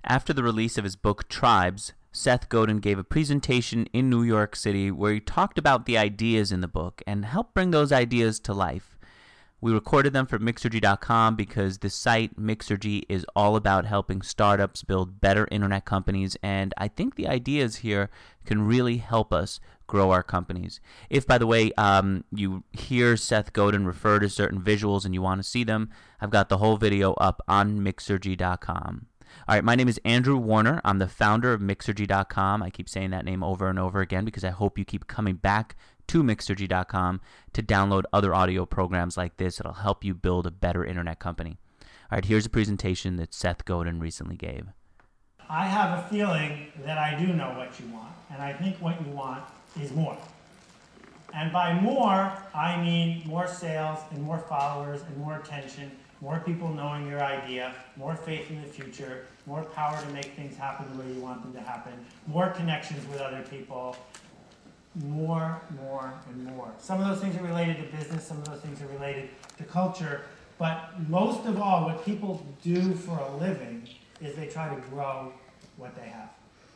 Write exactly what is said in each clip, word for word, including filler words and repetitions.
After the release of his book Tribes, Seth Godin gave a presentation in New York City where he talked about the ideas in the book and helped bring those ideas to life. We recorded them for Mixergy dot com because the site Mixergy is all about helping startups build better internet companies, and I think the ideas here can really help us grow our companies. If, by the way, um, you hear Seth Godin refer to certain visuals and you want to see them, I've got the whole video up on Mixergy dot com. All right, my name is Andrew Warner. I'm the founder of Mixergy dot com. I keep saying that name over and over again because I hope you keep coming back to Mixergy dot com to download other audio programs like this that'll help you build a better internet company. All right, here's a presentation that Seth Godin recently gave. I have a feeling that I do know what you want, and I think what you want is more. And by more, I mean more sales and more followers and more attention, more people knowing your idea, more faith in the future, more power to make things happen the way you want them to happen, more connections with other people, more, more, and more. Some of those things are related to business, some of those things are related to culture, but most of all, what people do for a living is they try to grow what they have.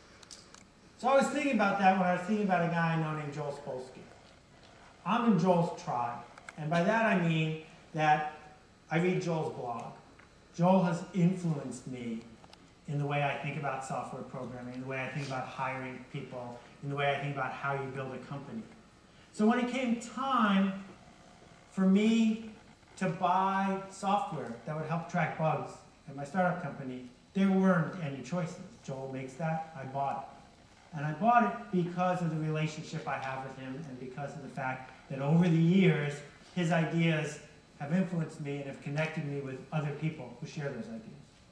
So I was thinking about that when I was thinking about a guy I know named Joel Spolsky. I'm in Joel's tribe, and by that I mean that I read Joel's blog. Joel has influenced me in the way I think about software programming, in the way I think about hiring people, in the way I think about how you build a company. So when it came time for me to buy software that would help track bugs at my startup company, there weren't any choices. Joel makes that, I bought it. And I bought it because of the relationship I have with him and because of the fact that over the years, his ideas have influenced me and have connected me with other people who share those ideas.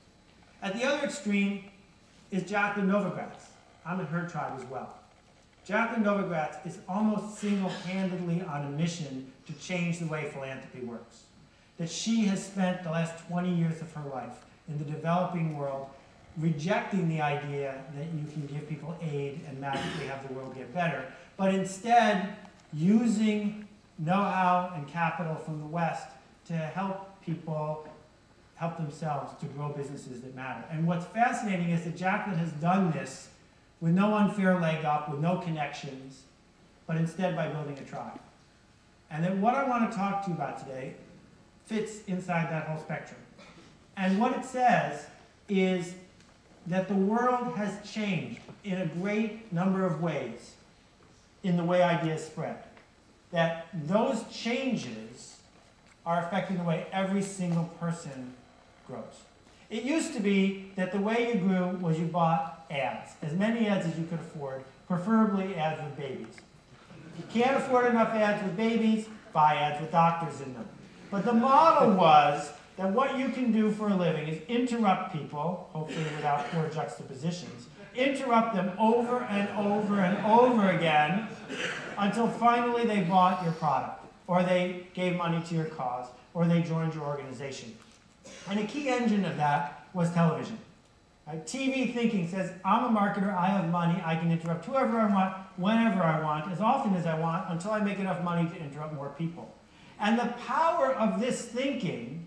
At the other extreme is Jacqueline Novogratz. I'm in her tribe as well. Jacqueline Novogratz is almost single-handedly on a mission to change the way philanthropy works. That she has spent the last twenty years of her life in the developing world rejecting the idea that you can give people aid and magically have the world get better, but instead using know-how and capital from the West to help people help themselves to grow businesses that matter. And what's fascinating is that Jacqueline has done this with no unfair leg up, with no connections, but instead by building a tribe. And then what I want to talk to you about today fits inside that whole spectrum. And what it says is that the world has changed in a great number of ways in the way ideas spread. That those changes are affecting the way every single person grows. It used to be that the way you grew was you bought ads, as many ads as you could afford, preferably ads with babies. If you can't afford enough ads with babies, buy ads with doctors in them. But the model was that what you can do for a living is interrupt people, hopefully without poor juxtapositions, interrupt them over and over and over again until finally they bought your product, or they gave money to your cause, or they joined your organization. And a key engine of that was television. Right? T V thinking says, I'm a marketer, I have money, I can interrupt whoever I want, whenever I want, as often as I want, until I make enough money to interrupt more people. And the power of this thinking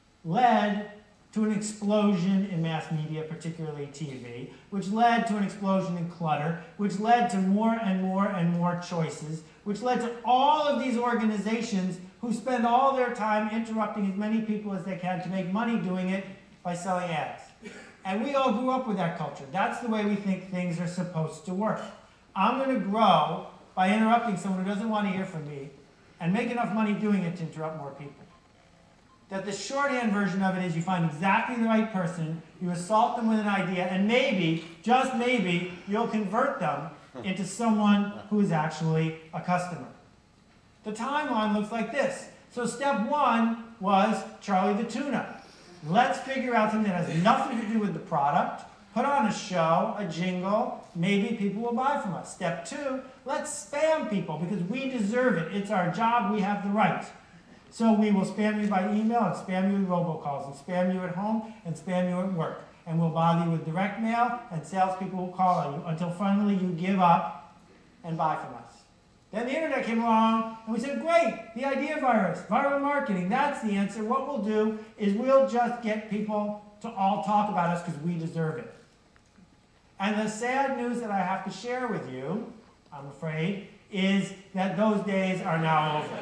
led to an explosion in mass media, particularly T V, which led to an explosion in clutter, which led to more and more and more choices, which led to all of these organizations who spend all their time interrupting as many people as they can to make money doing it by selling ads. And we all grew up with that culture. That's the way we think things are supposed to work. I'm going to grow by interrupting someone who doesn't want to hear from me and make enough money doing it to interrupt more people. That the shorthand version of it is you find exactly the right person, you assault them with an idea, and maybe, just maybe, you'll convert them into someone who is actually a customer. The timeline looks like this. So step one was Charlie the Tuna. Let's figure out something that has nothing to do with the product, put on a show, a jingle, maybe people will buy from us. Step two, let's spam people because we deserve it. It's our job, we have the right. So we will spam you by email and spam you with robocalls and spam you at home and spam you at work. And we'll bother you with direct mail and salespeople will call on you until finally you give up and buy from us. Then the internet came along and we said, great, the idea virus, viral marketing, that's the answer. What we'll do is we'll just get people to all talk about us because we deserve it. And the sad news that I have to share with you, I'm afraid, is that those days are now over.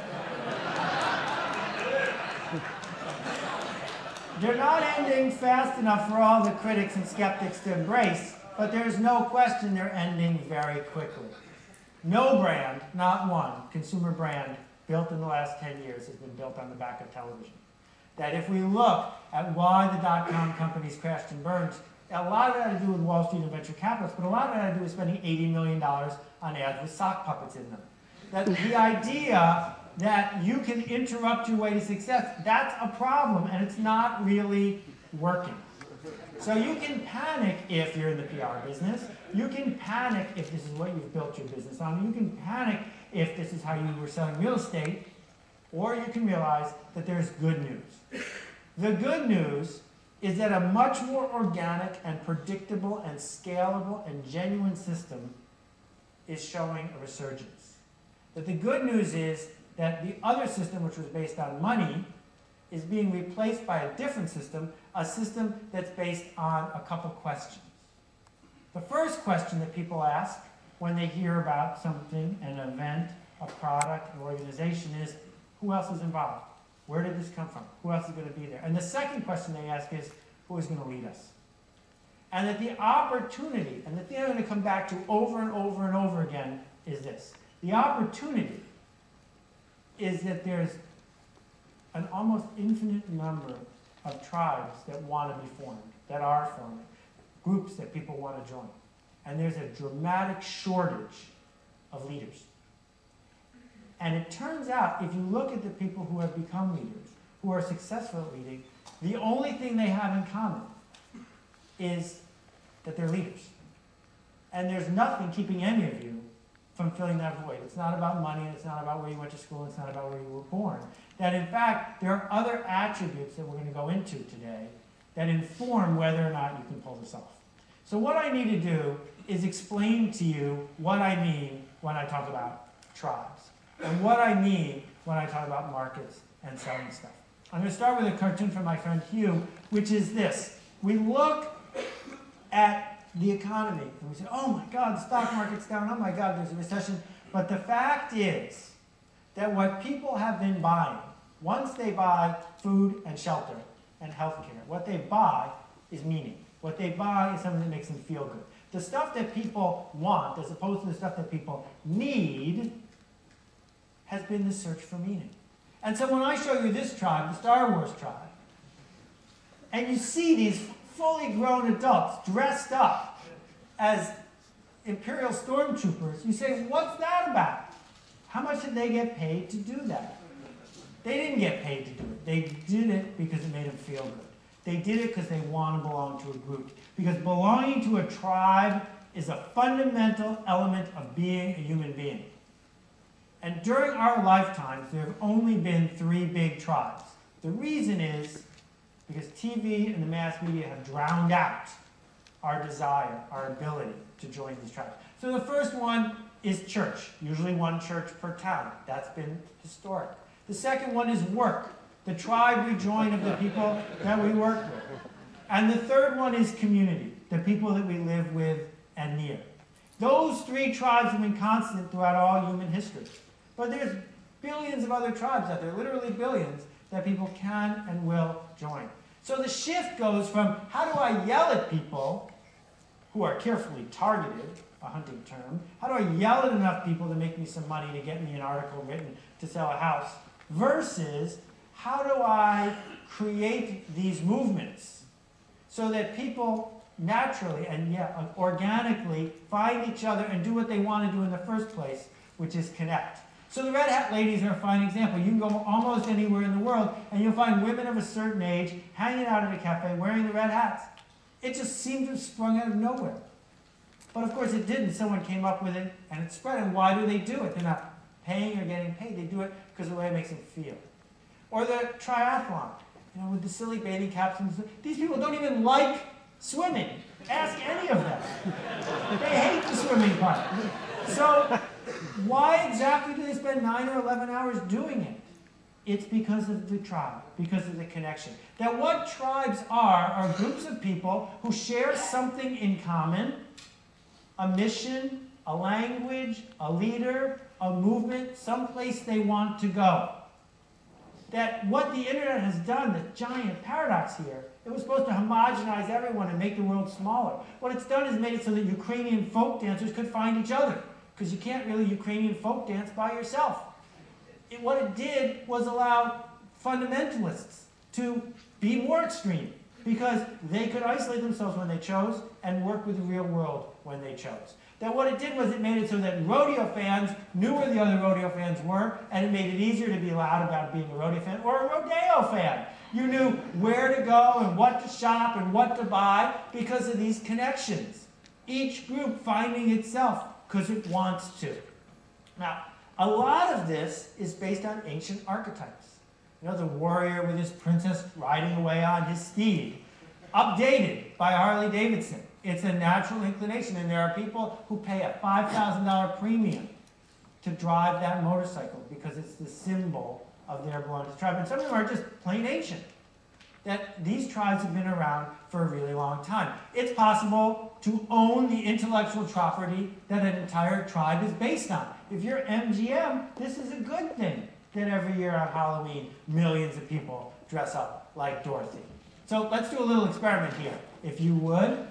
They're not ending fast enough for all the critics and skeptics to embrace, but there's no question they're ending very quickly. No brand, not one, consumer brand built in the last ten years has been built on the back of television. That if we look at why the dot-com companies crashed and burned, a lot of it had to do with Wall Street and venture capitalists, but a lot of it had to do with spending eighty million dollars on ads with sock puppets in them. That the idea that you can interrupt your way to success, that's a problem, and it's not really working. So you can panic if you're in the P R business. You can panic if this is what you've built your business on. You can panic if this is how you were selling real estate. Or you can realize that there's good news. The good news is that a much more organic and predictable and scalable and genuine system is showing a resurgence. That the good news is that the other system, which was based on money, is being replaced by a different system, a system that's based on a couple questions. The first question that people ask when they hear about something, an event, a product, an organization is, who else is involved? Where did this come from? Who else is going to be there? And the second question they ask is, who is going to lead us? And that the opportunity, and the thing I'm going to come back to over and over and over again is this. The opportunity is that there's an almost infinite number of tribes that want to be formed, that are forming, groups that people want to join. And there's a dramatic shortage of leaders. And it turns out, if you look at the people who have become leaders, who are successful at leading, the only thing they have in common is that they're leaders. And there's nothing keeping any of you from filling that void. It's not about money, it's not about where you went to school, it's not about where you were born. That in fact, there are other attributes that we're going to go into today that inform whether or not you can pull this off. So what I need to do is explain to you what I mean when I talk about tribes, and what I mean when I talk about markets and selling stuff. I'm going to start with a cartoon from my friend Hugh, which is this. We look at the economy and we say, oh my God, the stock market's down, oh my God, there's a recession. But the fact is that what people have been buying, once they buy food and shelter and healthcare, what they buy is meaning. What they buy is something that makes them feel good. The stuff that people want, as opposed to the stuff that people need, has been the search for meaning. And so when I show you this tribe, the Star Wars tribe, and you see these fully grown adults dressed up as Imperial stormtroopers, you say, what's that about? How much did they get paid to do that? They didn't get paid to do it. They did it because it made them feel good. They did it because they want to belong to a group. Because belonging to a tribe is a fundamental element of being a human being. And during our lifetimes, there have only been three big tribes. The reason is because T V and the mass media have drowned out our desire, our ability to join these tribes. So the first one is church, usually one church per town. That's been historic. The second one is work, the tribe we join of the people that we work with. And the third one is community, the people that we live with and near. Those three tribes have been constant throughout all human history. But there's billions of other tribes out there, literally billions, that people can and will join. So the shift goes from how do I yell at people who are carefully targeted, a hunting term, how do I yell at enough people to make me some money to get me an article written to sell a house, versus how do I create these movements so that people naturally and yeah, organically find each other and do what they want to do in the first place, which is connect. So the Red Hat ladies are a fine example. You can go almost anywhere in the world and you'll find women of a certain age hanging out at a cafe wearing the red hats. It just seemed to have sprung out of nowhere. But of course it didn't. Someone came up with it and it spread. And why do they do it? They're not paying or getting paid. They do it because of the way it makes them feel. Or the triathlon, you know, with the silly bathing caps. And these people don't even like swimming. Ask any of them. They hate the swimming part. So why exactly do they spend nine or eleven hours doing it? It's because of the tribe, because of the connection. That what tribes are, are groups of people who share something in common, a mission, a language, a leader, a movement, someplace they want to go. That what the internet has done, the giant paradox here, it was supposed to homogenize everyone and make the world smaller. What it's done is made it so that Ukrainian folk dancers could find each other, because you can't really Ukrainian folk dance by yourself. It, what it did was allow fundamentalists to be more extreme, because they could isolate themselves when they chose and work with the real world when they chose. That what it did was it made it so that rodeo fans knew where the other rodeo fans were, and it made it easier to be loud about being a rodeo fan or a rodeo fan. You knew where to go and what to shop and what to buy because of these connections. Each group finding itself because it wants to. Now, a lot of this is based on ancient archetypes. You know, the warrior with his princess riding away on his steed, updated by Harley Davidson. It's a natural inclination, and there are people who pay a five thousand dollar premium to drive that motorcycle because it's the symbol of their belonging to the tribe. And some of them are just plain ancient. That these tribes have been around for a really long time. It's possible to own the intellectual property that an entire tribe is based on. If you're M G M, this is a good thing that every year on Halloween, millions of people dress up like Dorothy. So let's do a little experiment here, if you would.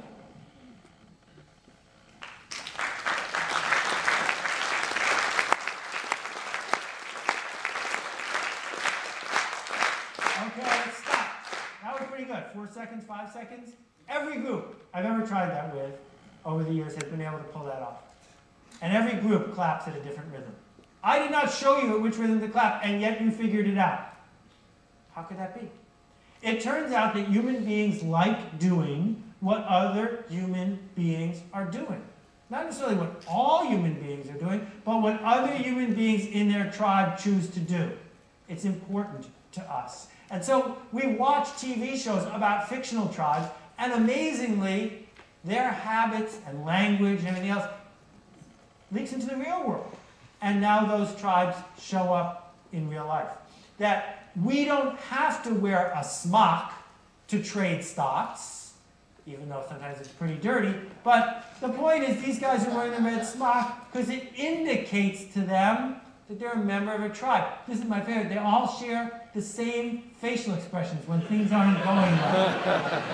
Okay, let's stop. That was pretty good. Four seconds, five seconds. Every group I've ever tried that with over the years has been able to pull that off. And every group claps at a different rhythm. I did not show you at which rhythm to clap, and yet you figured it out. How could that be? It turns out that human beings like doing what other human beings are doing. Not necessarily what all human beings are doing, but what other human beings in their tribe choose to do. It's important to us. And so we watch T V shows about fictional tribes, and amazingly, their habits and language and everything else leaks into the real world. And now those tribes show up in real life. That we don't have to wear a smock to trade stocks, even though sometimes it's pretty dirty. But the point is, these guys are wearing the red smock because it indicates to them that they're a member of a tribe. This is my favorite. They all share the same facial expressions when things aren't going well.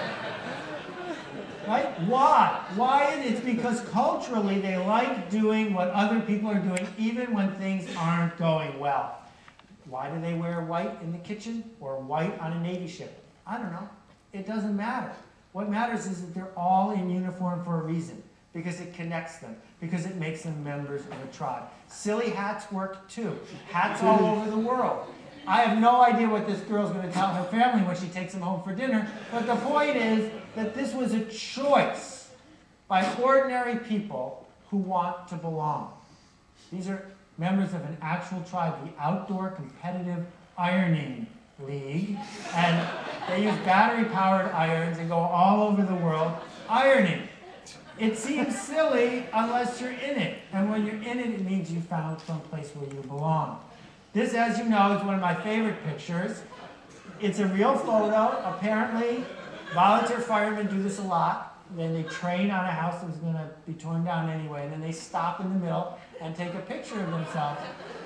Right? Why? Why? It's because culturally they like doing what other people are doing even when things aren't going well. Why do they wear white in the kitchen or white on a Navy ship? I don't know. It doesn't matter. What matters is that they're all in uniform for a reason, because it connects them, because it makes them members of a tribe. Silly hats work too. Hats all over the world. I have no idea what this girl's going to tell her family when she takes them home for dinner, but the point is that this was a choice by ordinary people who want to belong. These are members of an actual tribe, the Outdoor Competitive Ironing League, and they use battery-powered irons and go all over the world ironing. It seems silly unless you're in it, and when you're in it, it means you found some place where you belong. This, as you know, is one of my favorite pictures. It's a real photo. Apparently, volunteer firemen do this a lot. Then they train on a house that's going to be torn down anyway, and then they stop in the middle and take a picture of themselves.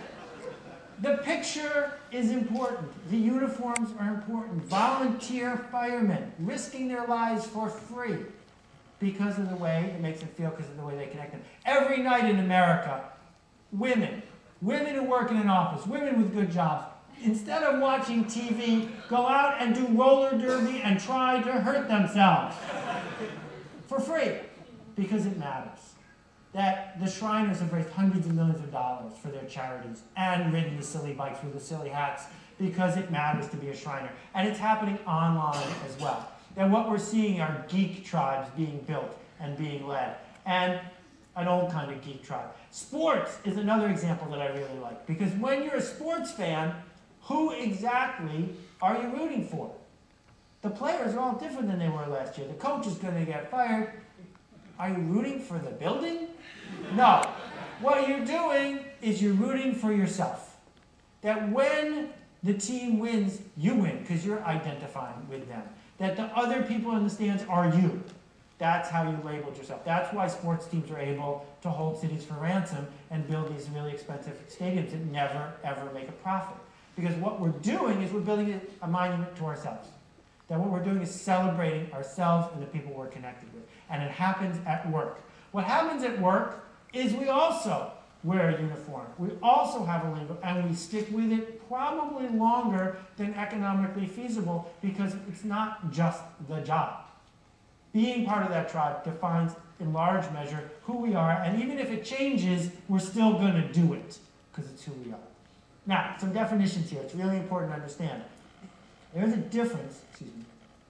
The picture is important. The uniforms are important. Volunteer firemen risking their lives for free because of the way it makes them feel, because of the way they connect them. Every night in America, women, women who work in an office, women with good jobs, instead of watching T V, go out and do roller derby and try to hurt themselves for free, because it matters. That the Shriners have raised hundreds of millions of dollars for their charities and ridden the silly bikes with the silly hats because it matters to be a Shriner. And it's happening online as well. That what we're seeing are geek tribes being built and being led. And an old kind of geek tribe. Sports is another example that I really like, because when you're a sports fan, who exactly are you rooting for? The players are all different than they were last year. The coach is going to get fired. Are you rooting for the building? No. What you're doing is you're rooting for yourself. That when the team wins, you win, because you're identifying with them. That the other people in the stands are you. That's how you labeled yourself. That's why sports teams are able to hold cities for ransom and build these really expensive stadiums that never, ever make a profit. Because what we're doing is we're building a monument to ourselves. That what we're doing is celebrating ourselves and the people we're connected with. And it happens at work. What happens at work is we also wear a uniform. We also have a lingo, and we stick with it probably longer than economically feasible because it's not just the job. Being part of that tribe defines, in large measure, who we are, and even if it changes, we're still going to do it because it's who we are. Now, some definitions here. It's really important to understand. There is a difference, excuse me,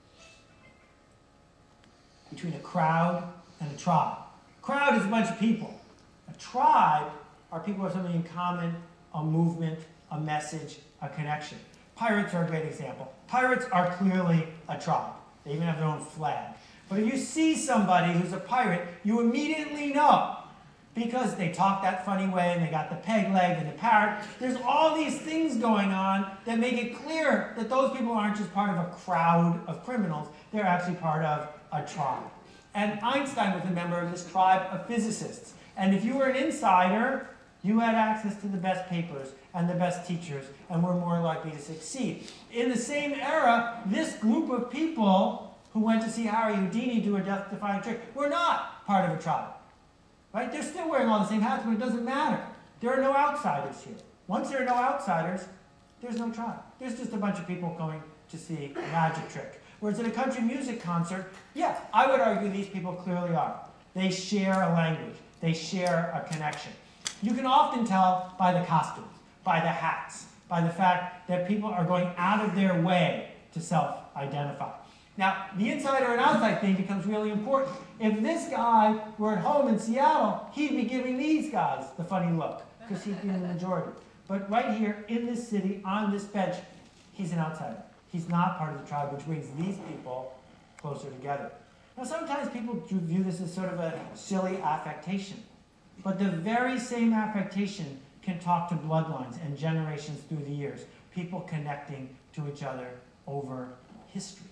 between a crowd and a tribe. A crowd is a bunch of people. A tribe are people who have something in common, a movement, a message, a connection. Pirates are a great example. Pirates are clearly a tribe. They even have their own flag. But if you see somebody who's a pirate, you immediately know because they talk that funny way and they got the peg leg and the parrot. There's all these things going on that make it clear that those people aren't just part of a crowd of criminals. They're actually part of a tribe. And Einstein was a member of this tribe of physicists. And if you were an insider, you had access to the best papers and the best teachers and were more likely to succeed. In the same era, this group of people who went to see Harry Houdini do a death-defying trick were not part of a tribe. Right? They're still wearing all the same hats, but it doesn't matter. There are no outsiders here. Once there are no outsiders, there's no tribe. There's just a bunch of people going to see a magic trick. Whereas at a country music concert, yeah, I would argue these people clearly are. They share a language. They share a connection. You can often tell by the costumes, by the hats, by the fact that people are going out of their way to self-identify. Now, the insider and outside thing becomes really important. If this guy were at home in Seattle, he'd be giving these guys the funny look, because he'd be in the majority. But right here, in this city, on this bench, he's an outsider. He's not part of the tribe, which brings these people closer together. Now, sometimes people view this as sort of a silly affectation. But the very same affectation can talk to bloodlines and generations through the years, people connecting to each other over history.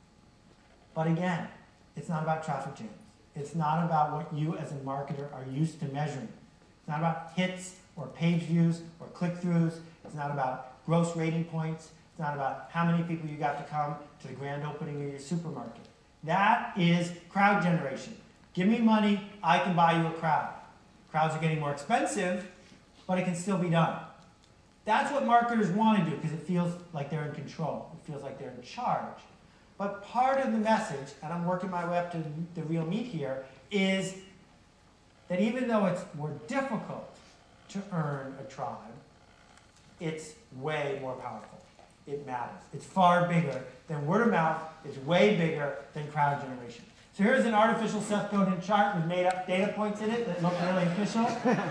But again, it's not about traffic jams. It's not about what you as a marketer are used to measuring. It's not about hits or page views or click-throughs. It's not about gross rating points. It's not about how many people you got to come to the grand opening of your supermarket. That is crowd generation. Give me money, I can buy you a crowd. Crowds are getting more expensive, but it can still be done. That's what marketers want to do because it feels like they're in control. It feels like they're in charge. But part of the message, and I'm working my way up to the real meat here, is that even though it's more difficult to earn a tribe, it's way more powerful. It matters. It's far bigger than word of mouth. It's way bigger than crowd generation. So here's an artificial Seth Godin chart with made-up data points in it that look really official.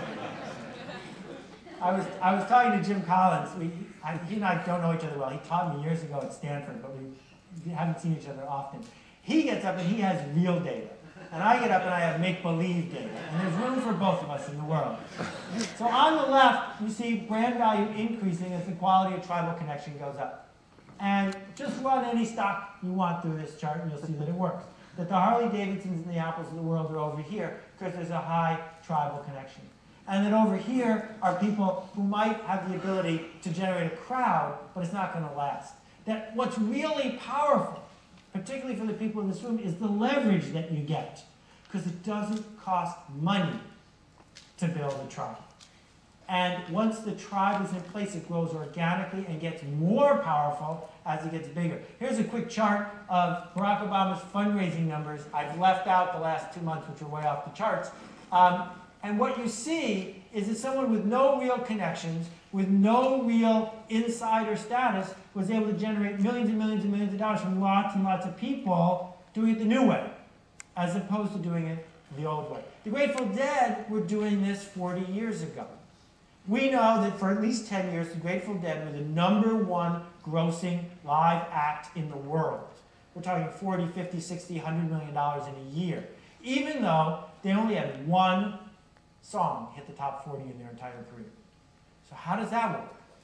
I was, I was talking to Jim Collins. We, I, he and I don't know each other well. He taught me years ago at Stanford, but we haven't seen each other often. He gets up and he has real data. And I get up and I have make-believe data. And there's room for both of us in the world. So on the left, you see brand value increasing as the quality of tribal connection goes up. And just run any stock you want through this chart and you'll see that it works. That the Harley-Davidsons and the Apples of the world are over here because there's a high tribal connection. And that over here are people who might have the ability to generate a crowd, but it's not going to last. That what's really powerful, particularly for the people in this room, is the leverage that you get. Because it doesn't cost money to build a tribe. And once the tribe is in place, it grows organically and gets more powerful as it gets bigger. Here's a quick chart of Barack Obama's fundraising numbers. I've left out the last two months, which are way off the charts. Um, and what you see is that someone with no real connections, with no real insider status, was able to generate millions and millions and millions of dollars from lots and lots of people doing it the new way, as opposed to doing it the old way. The Grateful Dead were doing this forty years ago. We know that for at least ten years, the Grateful Dead were the number one grossing live act in the world. We're talking forty, fifty, sixty, one hundred million dollars in a year. Even though they only had one song hit the top forty in their entire career. So how does that work?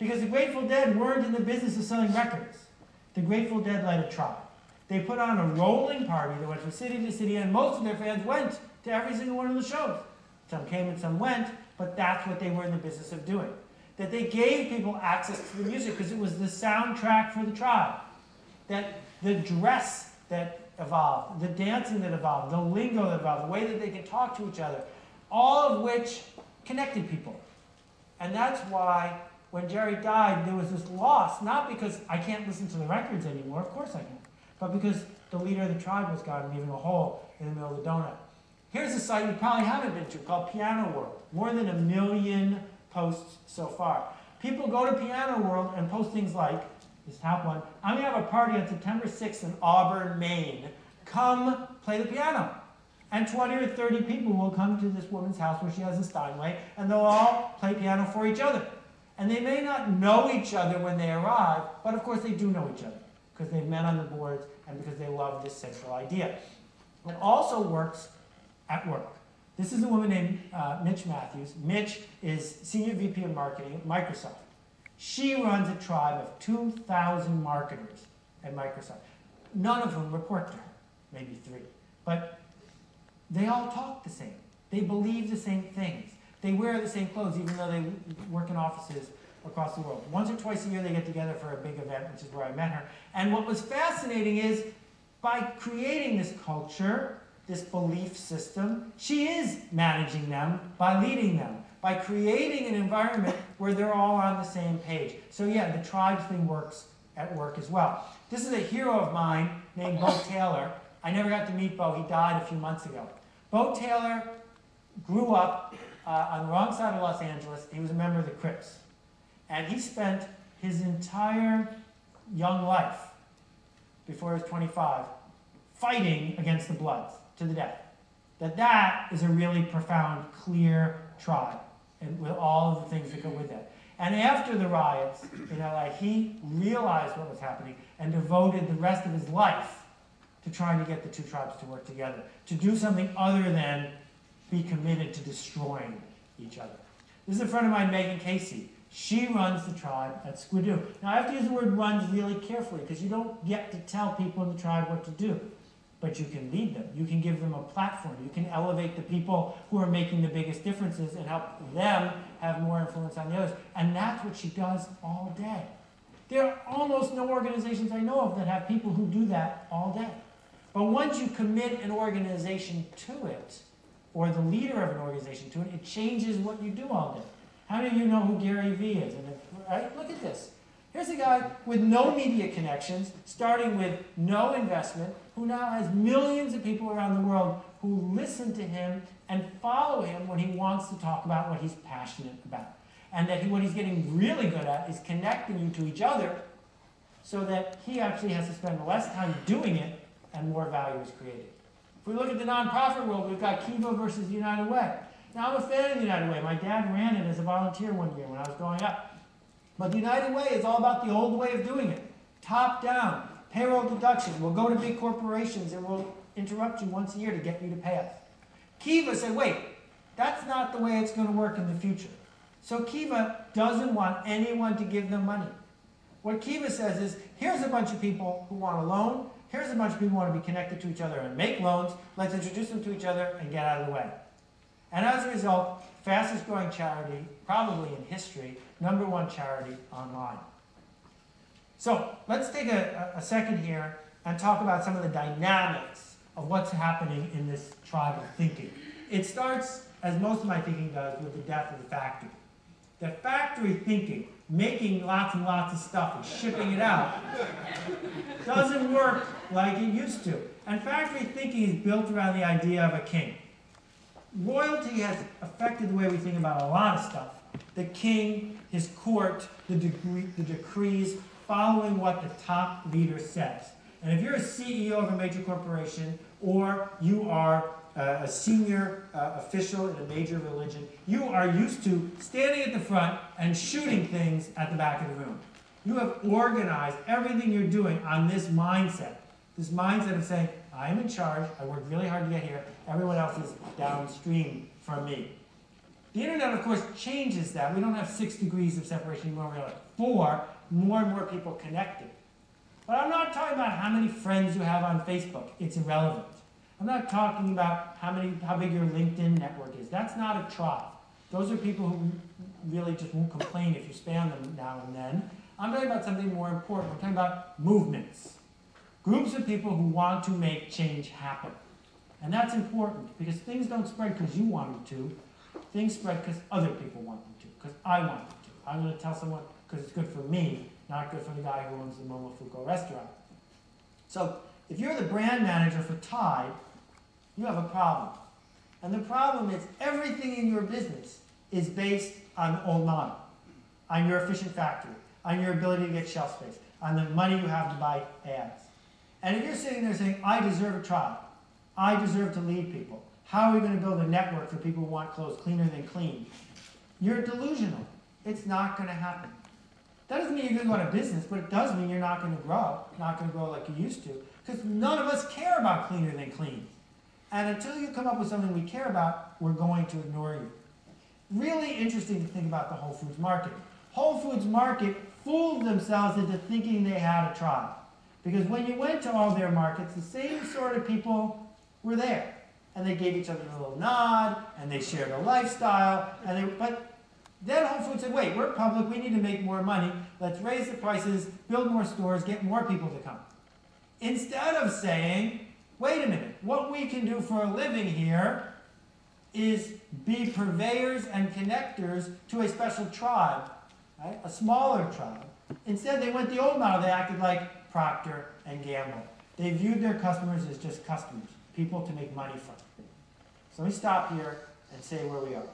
Because the Grateful Dead weren't in the business of selling records. The Grateful Dead led a tribe. They put on a rolling party that went from city to city, and most of their fans went to every single one of the shows. Some came and some went, but that's what they were in the business of doing. That they gave people access to the music because it was the soundtrack for the tribe. That the dress that evolved, the dancing that evolved, the lingo that evolved, the way that they could talk to each other, all of which connected people. And that's why when Jerry died, there was this loss, not because I can't listen to the records anymore, of course I can, but because the leader of the tribe was gone, leaving a hole in the middle of the donut. Here's a site you probably haven't been to called Piano World. More than a million posts so far. People go to Piano World and post things like, this top one, I'm going to have a party on September sixth in Auburn, Maine. Come play the piano. And twenty or thirty people will come to this woman's house where she has a Steinway, and they'll all play piano for each other. And they may not know each other when they arrive, but of course they do know each other, because they've met on the boards and because they love this central idea. It also works at work. This is a woman named uh, Mitch Matthews. Mitch is Senior V P of Marketing at Microsoft. She runs a tribe of two thousand marketers at Microsoft, none of whom report to her, maybe three. But they all talk the same. They believe the same things. They wear the same clothes, even though they work in offices across the world. Once or twice a year, they get together for a big event, which is where I met her. And what was fascinating is, by creating this culture, this belief system, she is managing them by leading them, by creating an environment where they're all on the same page. So yeah, the tribes thing works at work as well. This is a hero of mine named Bo Taylor. I never got to meet Bo. He died a few months ago. Bo Taylor grew up uh, on the wrong side of Los Angeles. He was a member of the Crips. And he spent his entire young life, before he was twenty-five, fighting against the Bloods to the death. That that is a really profound, clear tribe, and with all of the things that go with that. And after the riots in L A, he realized what was happening and devoted the rest of his life to trying to get the two tribes to work together, to do something other than be committed to destroying each other. This is a friend of mine, Megan Casey. She runs the tribe at Squidoo. Now, I have to use the word runs really carefully, because you don't get to tell people in the tribe what to do. But you can lead them. You can give them a platform. You can elevate the people who are making the biggest differences and help them have more influence on the others. And that's what she does all day. There are almost no organizations I know of that have people who do that all day. But once you commit an organization to it, or the leader of an organization to it, it changes what you do all day. How many of you know who Gary Vee is? And if, right? Look at this. Here's a guy with no media connections, starting with no investment, who now has millions of people around the world who listen to him and follow him when he wants to talk about what he's passionate about. And that he, what he's getting really good at is connecting you to each other so that he actually has to spend less time doing it and more value is created. If we look at the nonprofit world, we've got Kiva versus United Way. Now, I'm a fan of the United Way. My dad ran it as a volunteer one year when I was growing up. But the United Way is all about the old way of doing it. Top down, payroll deductions. We'll go to big corporations and we'll interrupt you once a year to get you to pay us. Kiva said, wait, that's not the way it's going to work in the future. So Kiva doesn't want anyone to give them money. What Kiva says is, here's a bunch of people who want a loan. Here's a bunch of people who want to be connected to each other and make loans. Let's introduce them to each other and get out of the way. And as a result, fastest growing charity, probably in history, number one charity online. So let's take a, a second here and talk about some of the dynamics of what's happening in this tribe of thinking. It starts, as most of my thinking does, with the death of the factory. The factory thinking, making lots and lots of stuff and shipping it out, doesn't work like it used to. And factory thinking is built around the idea of a king. Royalty has affected the way we think about a lot of stuff. The king, his court, the, degree, the decrees, following what the top leader says. And if you're a C E O of a major corporation, or you are uh, a senior uh, official in a major religion, you are used to standing at the front and shooting things at the back of the room. You have organized everything you're doing on this mindset. This mindset of saying, I am in charge, I worked really hard to get here, everyone else is downstream from me. The internet, of course, changes that. We don't have six degrees of separation anymore. We have four. More and more people connected. But I'm not talking about how many friends you have on Facebook. It's irrelevant. I'm not talking about how many, how big your LinkedIn network is. That's not a tribe. Those are people who really just won't complain if you spam them now and then. I'm talking about something more important. I'm talking about movements. Groups of people who want to make change happen. And that's important because things don't spread because you want them to. Things spread because other people want them to, because I want them to. I'm going to tell someone because it's good for me, not good for the guy who owns the Momofuku restaurant. So if you're the brand manager for Tide, you have a problem. And the problem is everything in your business is based on the old model, on your efficient factory, on your ability to get shelf space, on the money you have to buy ads. And if you're sitting there saying, I deserve a tribe, I deserve to lead people, how are we going to build a network for people who want clothes cleaner than clean? You're delusional. It's not going to happen. That doesn't mean you're going to go out of business, but it does mean you're not going to grow, not going to grow like you used to, because none of us care about cleaner than clean. And until you come up with something we care about, we're going to ignore you. Really interesting to think about the Whole Foods Market. Whole Foods Market fooled themselves into thinking they had a tribe. Because when you went to all their markets, the same sort of people were there. And they gave each other a little nod, and they shared a lifestyle, and they, but then Whole Foods said, wait, we're public, we need to make more money, let's raise the prices, build more stores, get more people to come. Instead of saying, wait a minute, what we can do for a living here is be purveyors and connectors to a special tribe, right? A smaller tribe. Instead, they went the old model. They acted like Procter and Gamble. They viewed their customers as just customers, people to make money from. So let me stop here and say where we are.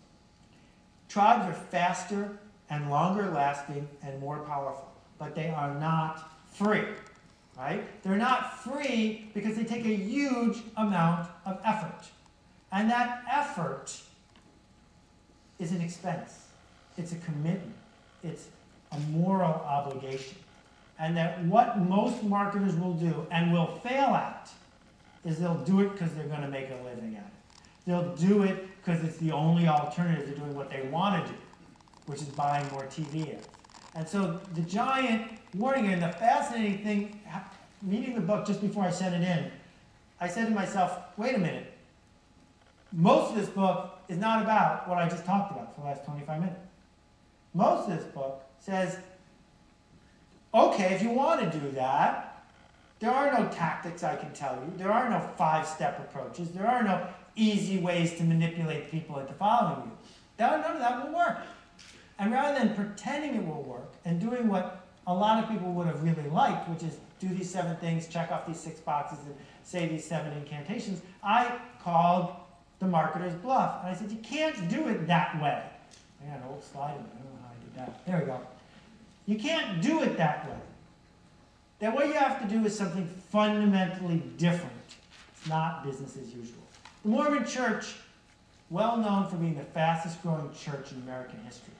Tribes are faster and longer lasting and more powerful, but they are not free. Right? They're not free because they take a huge amount of effort. And that effort is an expense. It's a commitment. It's a moral obligation. And that what most marketers will do and will fail at is they'll do it because they're going to make a living at it. They'll do it because it's the only alternative to doing what they want to do, which is buying more T V ads. And so the giant warning here, and the fascinating thing, reading the book just before I sent it in, I said to myself, wait a minute. Most of this book is not about what I just talked about for the last twenty-five minutes. Most of this book says, okay, if you want to do that, there are no tactics I can tell you. There are no five-step approaches. There are no easy ways to manipulate people into following you. None of that will work. And rather than pretending it will work and doing what a lot of people would have really liked, which is do these seven things, check off these six boxes, and say these seven incantations, I called the marketer's bluff. And I said, you can't do it that way. I got an old slide in it. I don't know how I did that. There we go. You can't do it that way. That what you have to do is something fundamentally different. It's not business as usual. The Mormon Church, well known for being the fastest growing church in American history.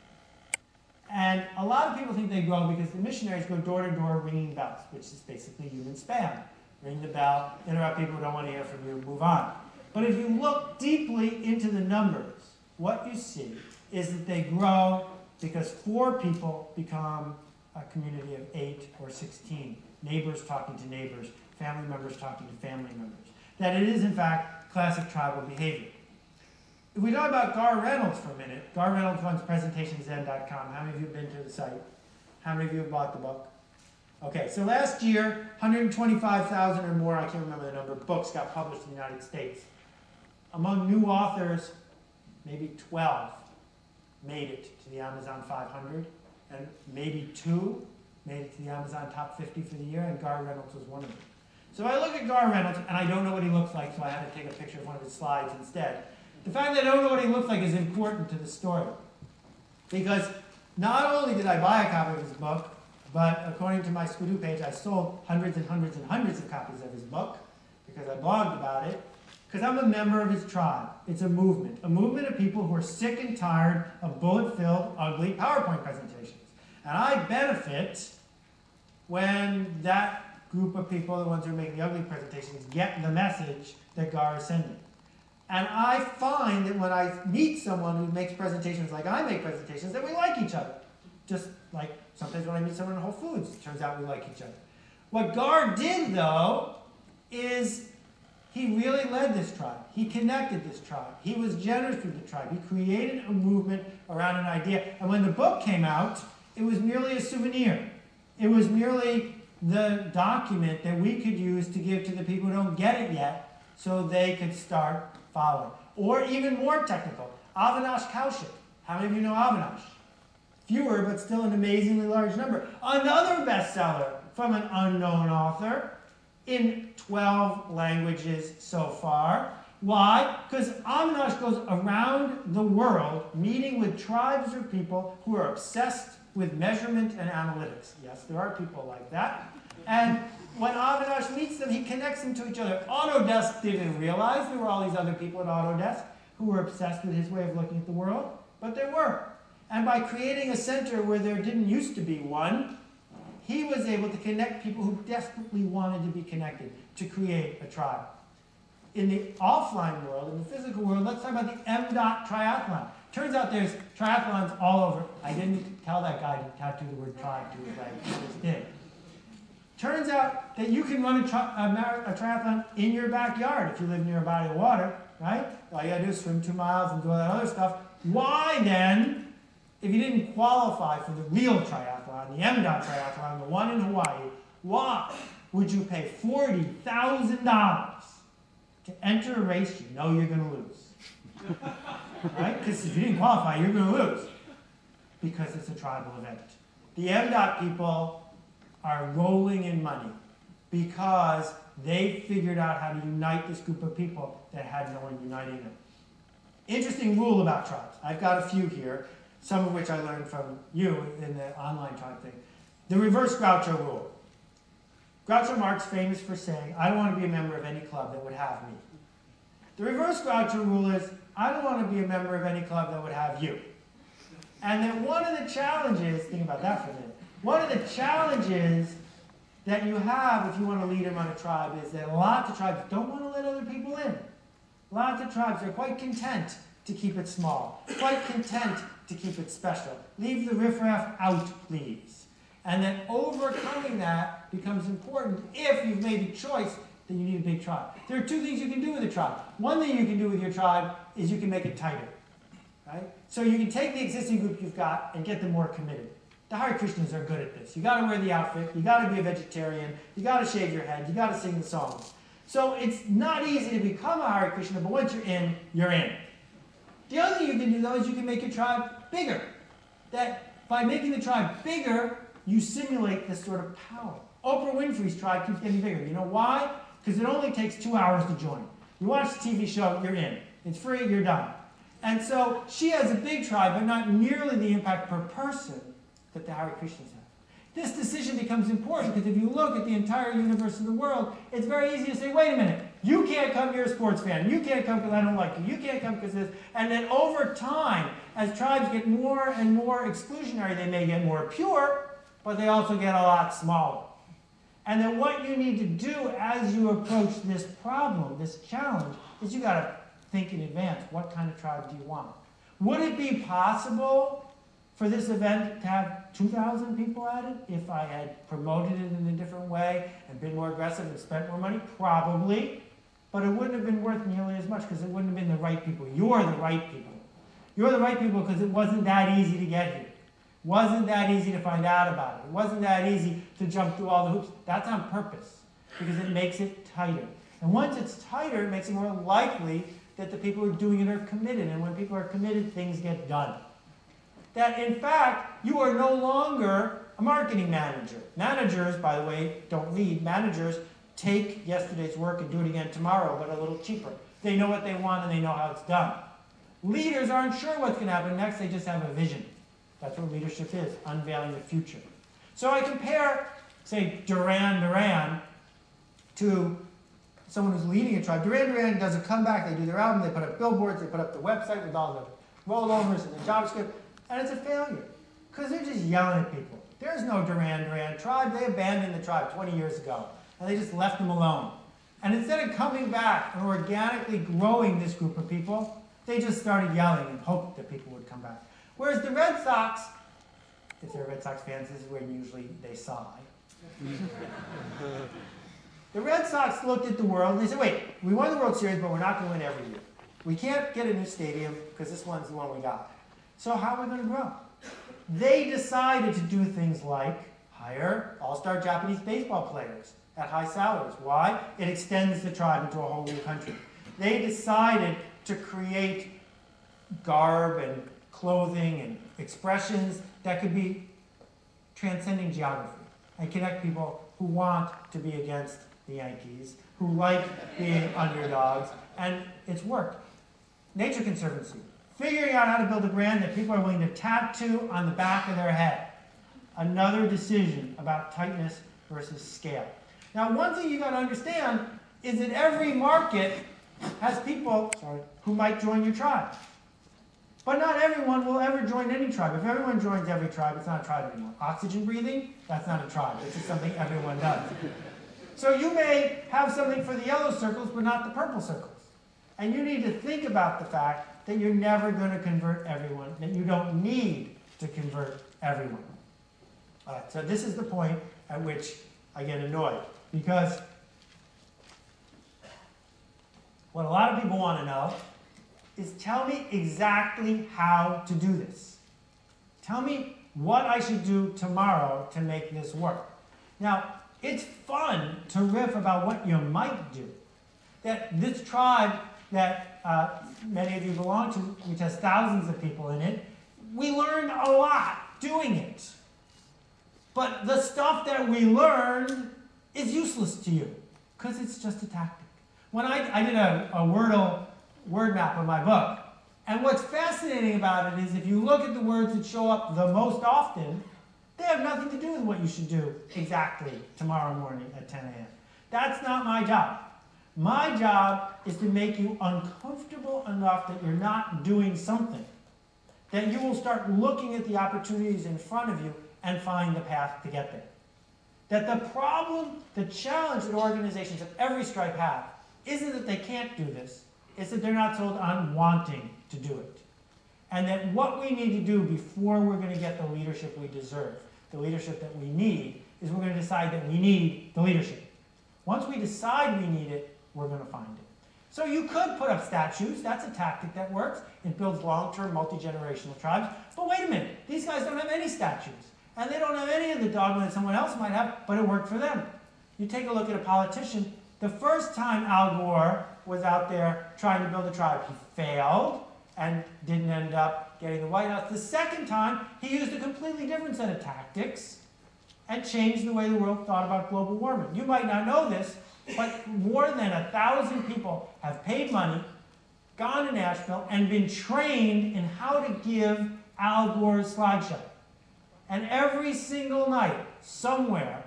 And a lot of people think they grow because the missionaries go door to door ringing bells, which is basically human spam. Ring the bell, interrupt people who don't want to hear from you, move on. But if you look deeply into the numbers, what you see is that they grow because four people become a community of eight or sixteen. Neighbors talking to neighbors, family members talking to family members. That it is, in fact, classic tribal behavior. If we talk about Gar Reynolds for a minute, Gar Reynolds runs presentation zen dot com. How many of you have been to the site? How many of you have bought the book? Okay, so last year, one hundred twenty-five thousand or more, I can't remember the number, books got published in the United States. Among new authors, maybe twelve made it to the Amazon five hundred, and maybe two made it to the Amazon top fifty for the year, and Gar Reynolds was one of them. So I look at Gar Reynolds, and I don't know what he looks like, so I had to take a picture of one of his slides instead. The fact that I don't know what he looks like is important to the story. Because not only did I buy a copy of his book, but according to my Skidoo page, I sold hundreds and hundreds and hundreds of copies of his book because I blogged about it. Because I'm a member of his tribe. It's a movement. A movement of people who are sick and tired of bullet-filled, ugly PowerPoint presentations. And I benefit when that group of people, the ones who are making the ugly presentations, get the message that Gar is sending. And I find that when I meet someone who makes presentations like I make presentations, that we like each other. Just like sometimes when I meet someone in Whole Foods, it turns out we like each other. What Gar did, though, is he really led this tribe. He connected this tribe. He was generous with the tribe. He created a movement around an idea. And when the book came out, it was merely a souvenir. It was merely the document that we could use to give to the people who don't get it yet so they could start following. Or even more technical, Avinash Kaushik. How many of you know Avinash? Fewer, but still an amazingly large number. Another bestseller from an unknown author in twelve languages so far. Why? Because Avinash goes around the world meeting with tribes or people who are obsessed with measurement and analytics. Yes, there are people like that. And when Avinash meets them, he connects them to each other. Autodesk didn't realize there were all these other people at Autodesk who were obsessed with his way of looking at the world, but there were. And by creating a center where there didn't used to be one, he was able to connect people who desperately wanted to be connected to create a tribe. In the offline world, in the physical world, let's talk about the M DOT triathlon. Turns out there's triathlons all over. I didn't tell that guy to tattoo the word tribe to his leg. I just did. Turns out that you can run a, tri a, mar a triathlon in your backyard if you live near a body of water, right? All you gotta do is swim two miles and do all that other stuff. Why then, if you didn't qualify for the real triathlon, the M DOT triathlon, the one in Hawaii, why would you pay forty thousand dollars to enter a race you know you're going to lose? Right? Because if you didn't qualify, you're going to lose. Because it's a tribal event. The M DOT people are rolling in money because they figured out how to unite this group of people that had no one uniting them. Interesting rule about tribes. I've got a few here, some of which I learned from you in the online tribe thing. The reverse Groucho rule. Groucho Marx famous for saying, I don't want to be a member of any club that would have me. The reverse Groucho rule is, I don't want to be a member of any club that would have you. And then one of the challenges, think about that for a minute, one of the challenges that you have if you want to lead among a tribe is that lots of tribes don't want to let other people in. Lots of tribes are quite content to keep it small, quite content to keep it special. Leave the riffraff out, please. And then overcoming that becomes important if you've made the choice that you need a big tribe. There are two things you can do with a tribe. One thing you can do with your tribe is you can make it tighter. Right? So you can take the existing group you've got and get them more committed. The Hare Krishnas are good at this. You got to wear the outfit, you got to be a vegetarian, you got to shave your head, you got to sing the songs. So it's not easy to become a Hare Krishna, but once you're in, you're in. The other thing you can do, though, is you can make your tribe bigger. That by making the tribe bigger, you simulate this sort of power. Oprah Winfrey's tribe keeps getting bigger. You know why? Because it only takes two hours to join. You watch the T V show, you're in. It's free, you're done. And so she has a big tribe, but not nearly the impact per person that the Hare Krishnas have. This decision becomes important because if you look at the entire universe of the world, it's very easy to say, wait a minute, you can't come, you're a sports fan. You can't come because I don't like you. You can't come because this. And then over time, as tribes get more and more exclusionary, they may get more pure, but they also get a lot smaller. And then what you need to do as you approach this problem, this challenge, is you got to think in advance, what kind of tribe do you want? Would it be possible for this event to have two thousand people at it if I had promoted it in a different way and been more aggressive and spent more money? Probably. But it wouldn't have been worth nearly as much because it wouldn't have been the right people. You're the right people. You're the right people because it wasn't that easy to get here. It wasn't that easy to find out about it. It wasn't that easy to jump through all the hoops. That's on purpose because it makes it tighter. And once it's tighter, it makes it more likely that the people who are doing it are committed. And when people are committed, things get done. That, in fact, you are no longer a marketing manager. Managers, by the way, don't lead. Managers take yesterday's work and do it again tomorrow, but a little cheaper. They know what they want and they know how it's done. Leaders aren't sure what's going to happen next. They just have a vision. That's what leadership is, unveiling the future. So I compare, say, Duran Duran to someone who's leading a tribe. Duran Duran does a comeback. They do their album. They put up billboards. They put up the website with all the rollovers and the JavaScript. And it's a failure because they're just yelling at people. There's no Duran Duran tribe. They abandoned the tribe twenty years ago, and they just left them alone. And instead of coming back and organically growing this group of people, they just started yelling and hoped that people would come back. Whereas the Red Sox, if they're Red Sox fans, this is where usually they sigh. The Red Sox looked at the world and they said, wait, we won the World Series, but we're not going to win every year. We can't get a new stadium because this one's the one we got. So how are we going to grow? They decided to do things like hire all-star Japanese baseball players at high salaries. Why? It extends the tribe into a whole new country. They decided to create garb and clothing and expressions that could be transcending geography and connect people who want to be against the Yankees, who like being underdogs, and it's worked. Nature Conservancy, figuring out how to build a brand that people are willing to tattoo on the back of their head. Another decision about tightness versus scale. Now, one thing you got to understand is that every market has people sorry, who might join your tribe. But not everyone will ever join any tribe. If everyone joins every tribe, it's not a tribe anymore. Oxygen breathing, that's not a tribe. It's just something everyone does. So you may have something for the yellow circles, but not the purple circles. And you need to think about the fact that you're never going to convert everyone, that you don't need to convert everyone. All right, so this is the point at which I get annoyed. Because what a lot of people want to know is tell me exactly how to do this. Tell me what I should do tomorrow to make this work. Now, it's fun to riff about what you might do. That this tribe that uh, many of you belong to, which has thousands of people in it, we learned a lot doing it. But the stuff that we learned is useless to you because it's just a tactic. When I, I did a, a Wordle word map of my book, and what's fascinating about it is if you look at the words that show up the most often, they have nothing to do with what you should do exactly tomorrow morning at ten a m That's not my job. My job is to make you uncomfortable enough that you're not doing something, that you will start looking at the opportunities in front of you and find the path to get there. That the problem, the challenge that organizations of every stripe have isn't that they can't do this, it's that they're not sold on wanting to do it. And that what we need to do before we're going to get the leadership we deserve, the leadership that we need, is we're going to decide that we need the leadership. Once we decide we need it, we're going to find it. So you could put up statues. That's a tactic that works. It builds long-term, multi-generational tribes. But wait a minute. These guys don't have any statues. And they don't have any of the dogma that someone else might have, but it worked for them. You take a look at a politician. The first time Al Gore was out there trying to build a tribe, he failed and didn't end up getting the White House. The second time, he used a completely different set of tactics and changed the way the world thought about global warming. You might not know this, but more than a thousand people have paid money, gone to Nashville, and been trained in how to give Al Gore's slideshow. And every single night, somewhere,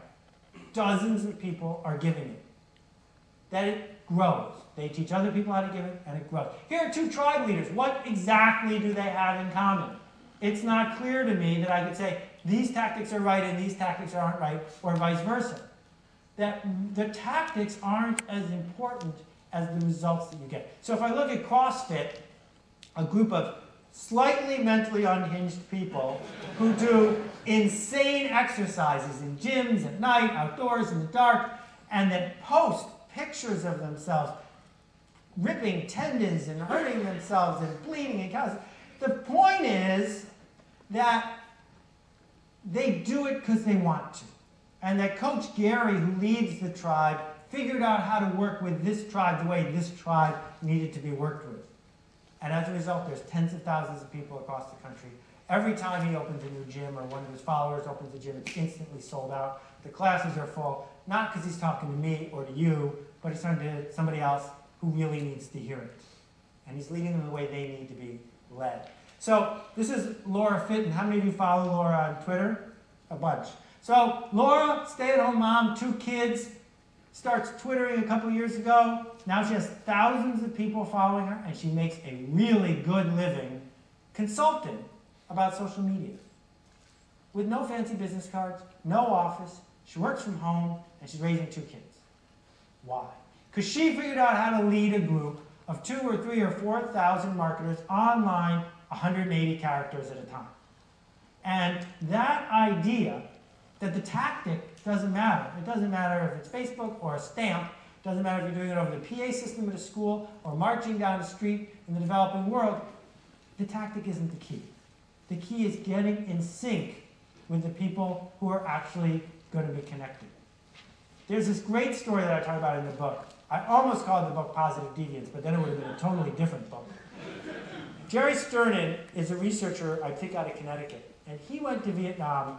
dozens of people are giving it. That it grows. They teach other people how to give it, and it grows. Here are two tribe leaders. What exactly do they have in common? It's not clear to me that I could say, these tactics are right and these tactics aren't right, or vice versa. That the tactics aren't as important as the results that you get. So if I look at CrossFit, a group of slightly mentally unhinged people who do insane exercises in gyms at night, outdoors, in the dark, and that post pictures of themselves ripping tendons and hurting themselves and bleeding and calluses. The point is that they do it because they want to. And that Coach Gary, who leads the tribe, figured out how to work with this tribe the way this tribe needed to be worked with. And as a result, there's tens of thousands of people across the country. Every time he opens a new gym or one of his followers opens a gym, it's instantly sold out. The classes are full, not because he's talking to me or to you, but he's talking to somebody else who really needs to hear it. And he's leading them the way they need to be led. So this is Laura Fitton. How many of you follow Laura on Twitter? A bunch. So Laura, stay-at-home mom, two kids, starts Twittering a couple years ago. Now she has thousands of people following her, and she makes a really good living consulting about social media. With no fancy business cards, no office, she works from home, and she's raising two kids. Why? because she figured out how to lead a group of two or three or four thousand marketers online, one hundred eighty characters at a time. And that idea that the tactic doesn't matter. It doesn't matter if it's Facebook or a stamp. It doesn't matter if you're doing it over the P A system at a school or marching down the street in the developing world. The tactic isn't the key. The key is getting in sync with the people who are actually going to be connected. There's this great story that I talk about in the book. I almost called the book Positive Deviance, but then it would have been a totally different book. Jerry Sternin is a researcher, I think, out of Connecticut. And he went to Vietnam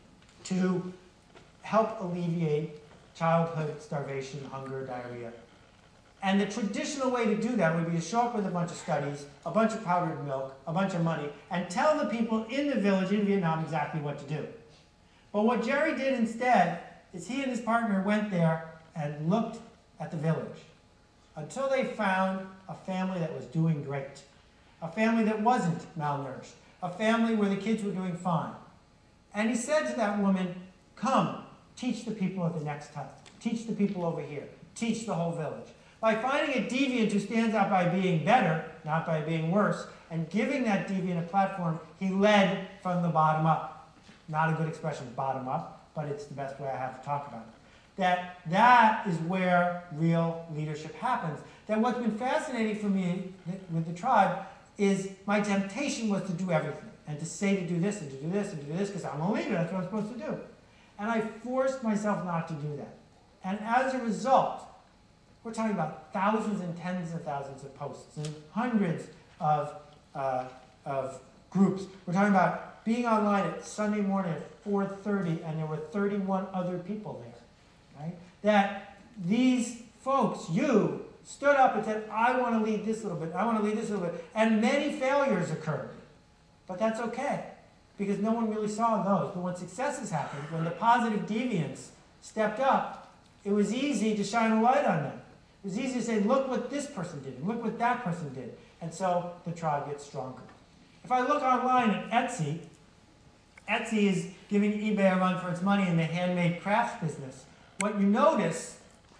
to help alleviate childhood starvation, hunger, diarrhea. And the traditional way to do that would be to show up with a bunch of studies, a bunch of powdered milk, a bunch of money, and tell the people in the village in Vietnam exactly what to do. But what Jerry did instead is he and his partner went there and looked at the village until they found a family that was doing great, a family that wasn't malnourished, a family where the kids were doing fine. And he said to that woman, come, teach the people at the next hut, teach the people over here, teach the whole village. By finding a deviant who stands out by being better, not by being worse, and giving that deviant a platform, he led from the bottom up. Not a good expression, bottom up, but it's the best way I have to talk about it. That that is where real leadership happens. That what's been fascinating for me with the tribe is my temptation was to do everything, and to say to do this, and to do this, and to do this, because I'm a leader, that's what I'm supposed to do. And I forced myself not to do that. And as a result, we're talking about thousands and tens of thousands of posts and hundreds of, uh, of groups. We're talking about being online at Sunday morning at four thirty, and there were thirty-one other people there. Right? That these folks, you, stood up and said, I want to lead this little bit, I want to lead this little bit. And many failures occurred. But that's okay, because no one really saw those. But when successes happened, when the positive deviants stepped up, it was easy to shine a light on them. It was easy to say, look what this person did, and look what that person did. And so the tribe gets stronger. If I look online at Etsy, Etsy is giving eBay a run for its money in the handmade crafts business. What you notice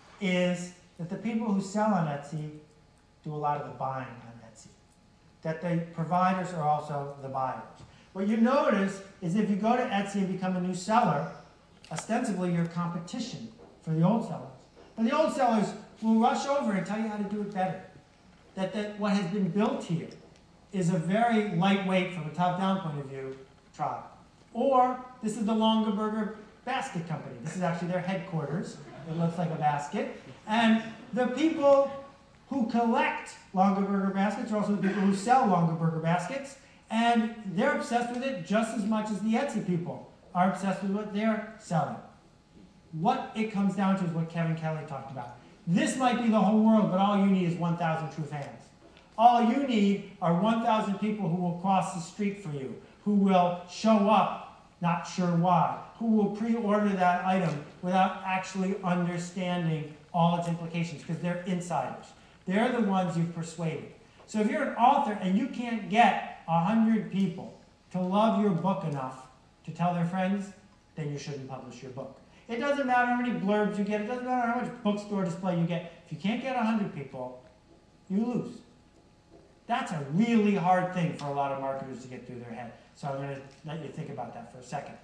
is that the people who sell on Etsy do a lot of the buying on Etsy. That the providers are also the buyers. What you notice is if you go to Etsy and become a new seller, ostensibly you're competition for the old sellers. But the old sellers will rush over and tell you how to do it better. That, that what has been built here is a very lightweight, from a top-down point of view, tribe. Or this is the Longaberger Basket Company. This is actually their headquarters. It looks like a basket. And the people who collect Longaberger baskets are also the people who sell Longaberger baskets. And they're obsessed with it just as much as the Etsy people are obsessed with what they're selling. What it comes down to is what Kevin Kelly talked about. This might be the whole world, but all you need is one thousand true fans. All you need are one thousand people who will cross the street for you, who will show up, not sure why, who will pre-order that item without actually understanding all its implications, because they're insiders. They're the ones you've persuaded. So if you're an author and you can't get one hundred people to love your book enough to tell their friends, then you shouldn't publish your book. It doesn't matter how many blurbs you get. It doesn't matter how much bookstore display you get. If you can't get one hundred people, you lose. That's a really hard thing for a lot of marketers to get through their head. So I'm going to let you think about that for a second.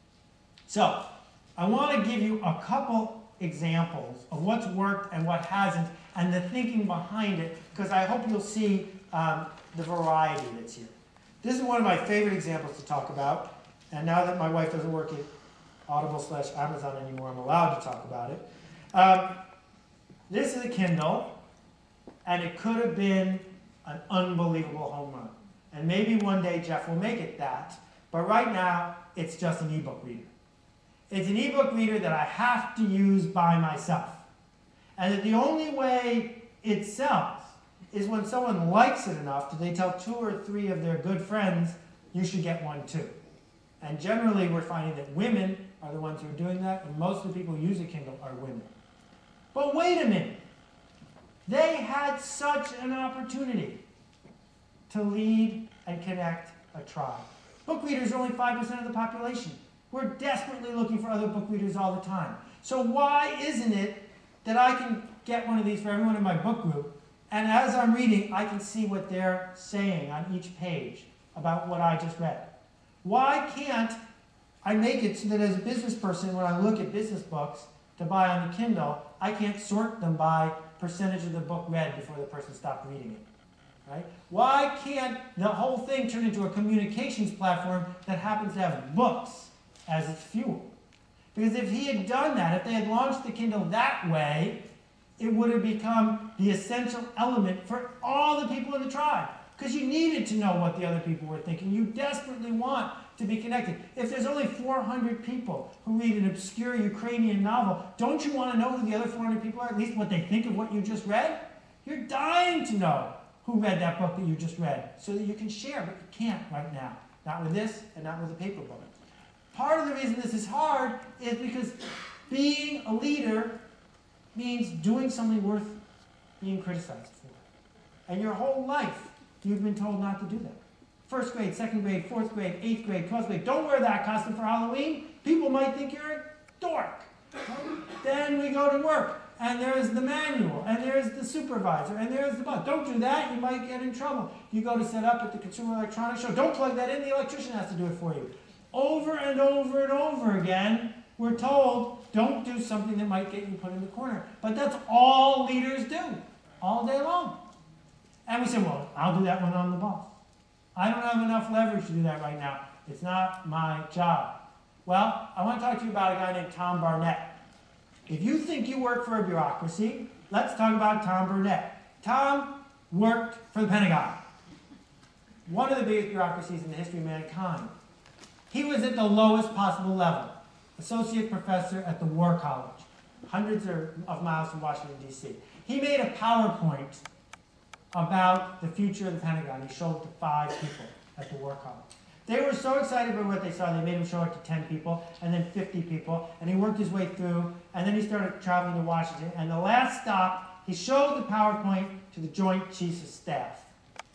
So I want to give you a couple examples of what's worked and what hasn't, and the thinking behind it, because I hope you'll see um, the variety that's here. This is one of my favorite examples to talk about, and now that my wife doesn't work at Audible slash Amazon anymore, I'm allowed to talk about it. Um, this is a Kindle, and it could have been an unbelievable home run. And maybe one day Jeff will make it that, but right now it's just an ebook reader. It's an ebook reader that I have to use by myself. And that the only way it sells is when someone likes it enough that they tell two or three of their good friends, you should get one too. And generally we're finding that women are the ones who are doing that, and most of the people who use a Kindle are women. But wait a minute. They had such an opportunity to lead and connect a tribe. Book readers are only five percent of the population. We're desperately looking for other book readers all the time. So why isn't it that I can get one of these for everyone in my book group, and as I'm reading, I can see what they're saying on each page about what I just read. Why can't I make it so that as a business person, when I look at business books to buy on the Kindle, I can't sort them by percentage of the book read before the person stopped reading it? Right? Why can't the whole thing turn into a communications platform that happens to have books as its fuel? Because if he had done that, if they had launched the Kindle that way, it would have become the essential element for all the people in the tribe. Because you needed to know what the other people were thinking. You desperately want to be connected. If there's only four hundred people who read an obscure Ukrainian novel, don't you want to know who the other four hundred people are, at least what they think of what you just read? You're dying to know who read that book that you just read so that you can share, but you can't right now. Not with this and not with a paper book. Part of the reason this is hard is because being a leader means doing something worth being criticized for. And your whole life, you've been told not to do that. First grade, second grade, fourth grade, eighth grade, twelfth grade. Don't wear that costume for Halloween. People might think you're a dork. Then we go to work, and there's the manual, and there's the supervisor, and there's the boss. Don't do that. You might get in trouble. You go to set up at the Consumer Electronics Show. Don't plug that in. The electrician has to do it for you. Over and over and over again, we're told, don't do something that might get you put in the corner. But that's all leaders do, all day long. And we say, well, I'll do that when I'm the boss. I don't have enough leverage to do that right now. It's not my job. Well, I want to talk to you about a guy named Tom Barnett. If you think you work for a bureaucracy, let's talk about Tom Barnett. Tom worked for the Pentagon, one of the biggest bureaucracies in the history of mankind. He was at the lowest possible level, associate professor at the War College, hundreds of miles from Washington, D C He made a PowerPoint about the future of the Pentagon. He showed it to five people at the War College. They were so excited by what they saw, they made him show it to ten people, and then fifty people, and he worked his way through, and then he started traveling to Washington, and the last stop, he showed the PowerPoint to the Joint Chiefs of Staff.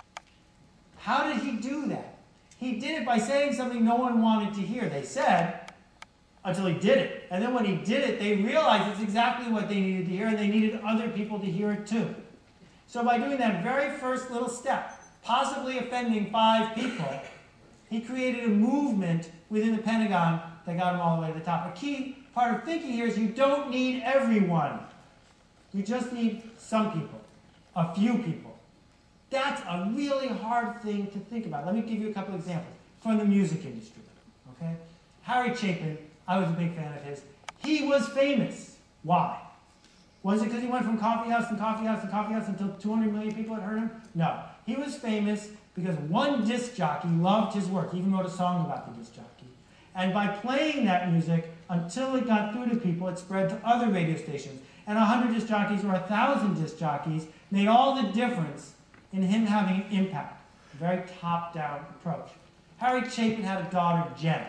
How did he do that? He did it by saying something no one wanted to hear, they said, until he did it. And then when he did it, they realized it's exactly what they needed to hear, and they needed other people to hear it too. So by doing that very first little step, possibly offending five people, he created a movement within the Pentagon that got him all the way to the top. A key part of thinking here is you don't need everyone. You just need some people, a few people. That's a really hard thing to think about. Let me give you a couple examples from the music industry. Okay? Harry Chapin, I was a big fan of his. He was famous. Why? Was it because he went from coffee house and coffee house and coffee house until two hundred million people had heard him? No. He was famous because one disc jockey loved his work. He even wrote a song about the disc jockey. And by playing that music until it got through to people, it spread to other radio stations. And a hundred disc jockeys or a thousand disc jockeys made all the difference in him having an impact. A very top-down approach. Harry Chapin had a daughter, Jen.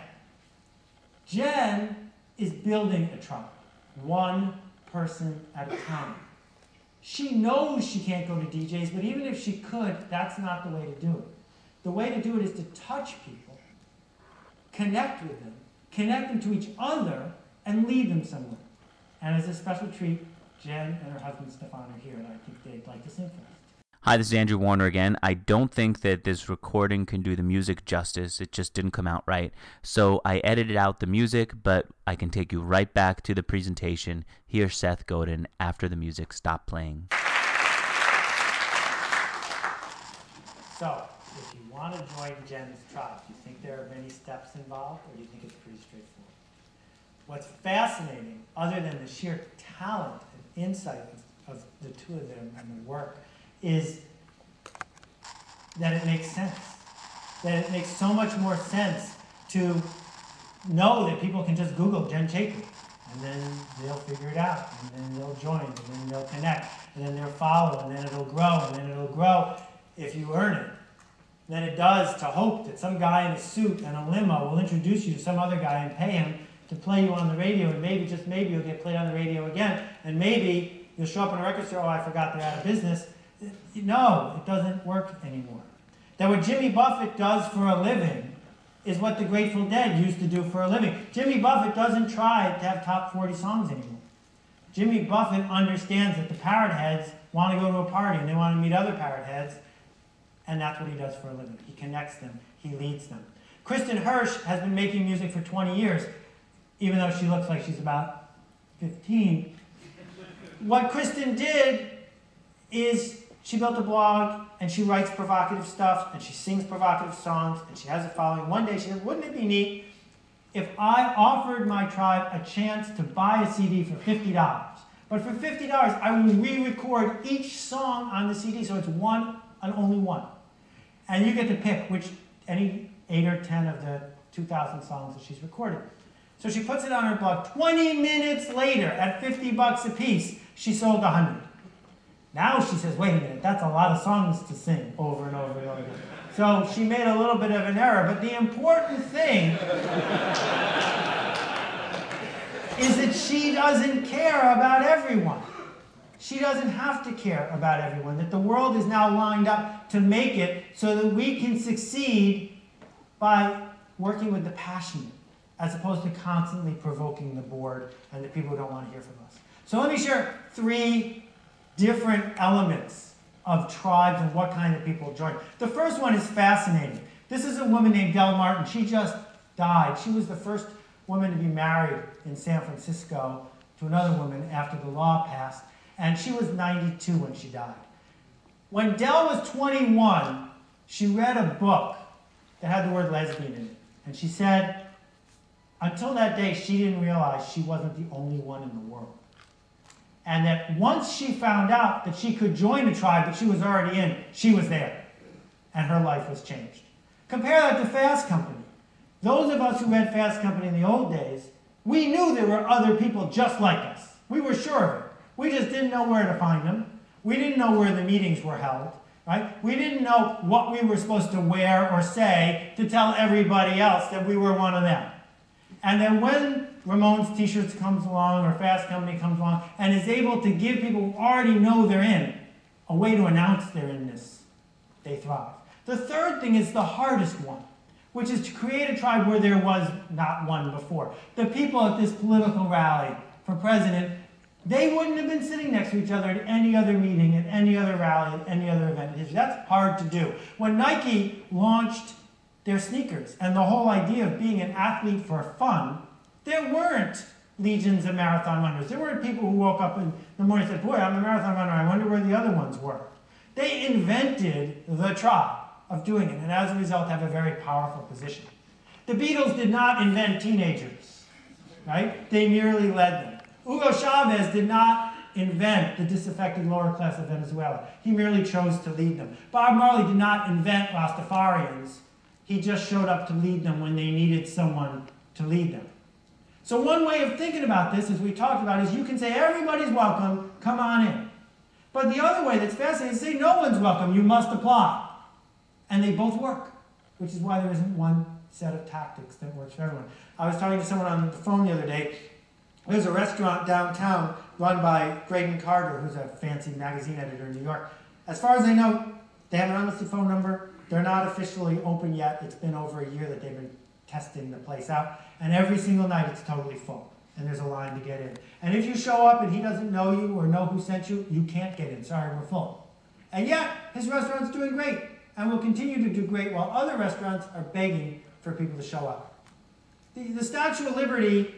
Jen is building a tribe, one person at a time. She knows she can't go to D Js, but even if she could, that's not the way to do it. The way to do it is to touch people, connect with them, connect them to each other, and lead them somewhere. And as a special treat, Jen and her husband Stefan are here, and I think they'd like to sing for us. Hi, this is Andrew Warner again. I don't think that this recording can do the music justice. It just didn't come out right. So I edited out the music, but I can take you right back to the presentation. Here's Seth Godin after the music stopped playing. So, if you want to join Jen's tribe, do you think there are many steps involved, or do you think it's pretty straightforward? What's fascinating, other than the sheer talent and insight of, of the two of them and the work, is that it makes sense. That it makes so much more sense to know that people can just Google Jen Chapin, and then they'll figure it out, and then they'll join, and then they'll connect, and then they'll follow, and then it'll grow, and then it'll grow if you earn it. Than it does to hope that some guy in a suit and a limo will introduce you to some other guy and pay him to play you on the radio, and maybe, just maybe, you'll get played on the radio again, and maybe you'll show up in a record store, oh, I forgot they're out of business. No, it doesn't work anymore. That what Jimmy Buffett does for a living is what the Grateful Dead used to do for a living. Jimmy Buffett doesn't try to have top forty songs anymore. Jimmy Buffett understands that the parrot heads want to go to a party and they want to meet other parrot heads, and that's what he does for a living. He connects them. He leads them. Kristen Hirsch has been making music for twenty years, even though she looks like she's about fifteen. What Kristen did is she built a blog, and she writes provocative stuff, and she sings provocative songs, and she has a following. One day she said, wouldn't it be neat if I offered my tribe a chance to buy a C D for fifty dollars? But for fifty dollars, I will re-record each song on the C D, so it's one and only one. And you get to pick which, any eight or ten of the two thousand songs that she's recorded. So she puts it on her blog. twenty minutes later, at fifty bucks a piece, she sold one hundred. Now she says, wait a minute, that's a lot of songs to sing over and over and over again. So she made a little bit of an error, but the important thing is that she doesn't care about everyone. She doesn't have to care about everyone, that the world is now lined up to make it so that we can succeed by working with the passionate, as opposed to constantly provoking the bored and the people who don't want to hear from us. So let me share three different elements of tribes and what kind of people join. The first one is fascinating. This is a woman named Del Martin. She just died. She was the first woman to be married in San Francisco to another woman after the law passed, and she was ninety-two when she died. When Del was twenty-one, she read a book that had the word lesbian in it, and she said, until that day, she didn't realize she wasn't the only one in the world. And that once she found out that she could join a tribe that she was already in, she was there. And her life was changed. Compare that to Fast Company. Those of us who read Fast Company in the old days, we knew there were other people just like us. We were sure of it. We just didn't know where to find them. We didn't know where the meetings were held. Right? We didn't know what we were supposed to wear or say to tell everybody else that we were one of them. And then when Ramones T-shirts comes along or Fast Company comes along and is able to give people who already know they're in a way to announce their inness, they thrive. The third thing is the hardest one, which is to create a tribe where there was not one before. The people at this political rally for president, they wouldn't have been sitting next to each other at any other meeting, at any other rally, at any other event in history. That's hard to do. When Nike launched their sneakers and the whole idea of being an athlete for fun, there weren't legions of marathon runners. There weren't people who woke up in the morning and said, boy, I'm a marathon runner, I wonder where the other ones were. They invented the tribe of doing it, and as a result have a very powerful position. The Beatles did not invent teenagers, right? They merely led them. Hugo Chavez did not invent the disaffected lower class of Venezuela. He merely chose to lead them. Bob Marley did not invent Rastafarians. He just showed up to lead them when they needed someone to lead them. So one way of thinking about this, as we talked about, is you can say everybody's welcome, come on in. But the other way that's fascinating is to say no one's welcome, you must apply. And they both work, which is why there isn't one set of tactics that works for everyone. I was talking to someone on the phone the other day. There's a restaurant downtown run by Graydon Carter, who's a fancy magazine editor in New York. As far as I know, they have an unlisted phone number. They're not officially open yet. It's been over a year that they've been testing the place out. And every single night it's totally full. And there's a line to get in. And if you show up and he doesn't know you or know who sent you, you can't get in. Sorry, we're full. And yet, his restaurant's doing great and will continue to do great while other restaurants are begging for people to show up. The, the Statue of Liberty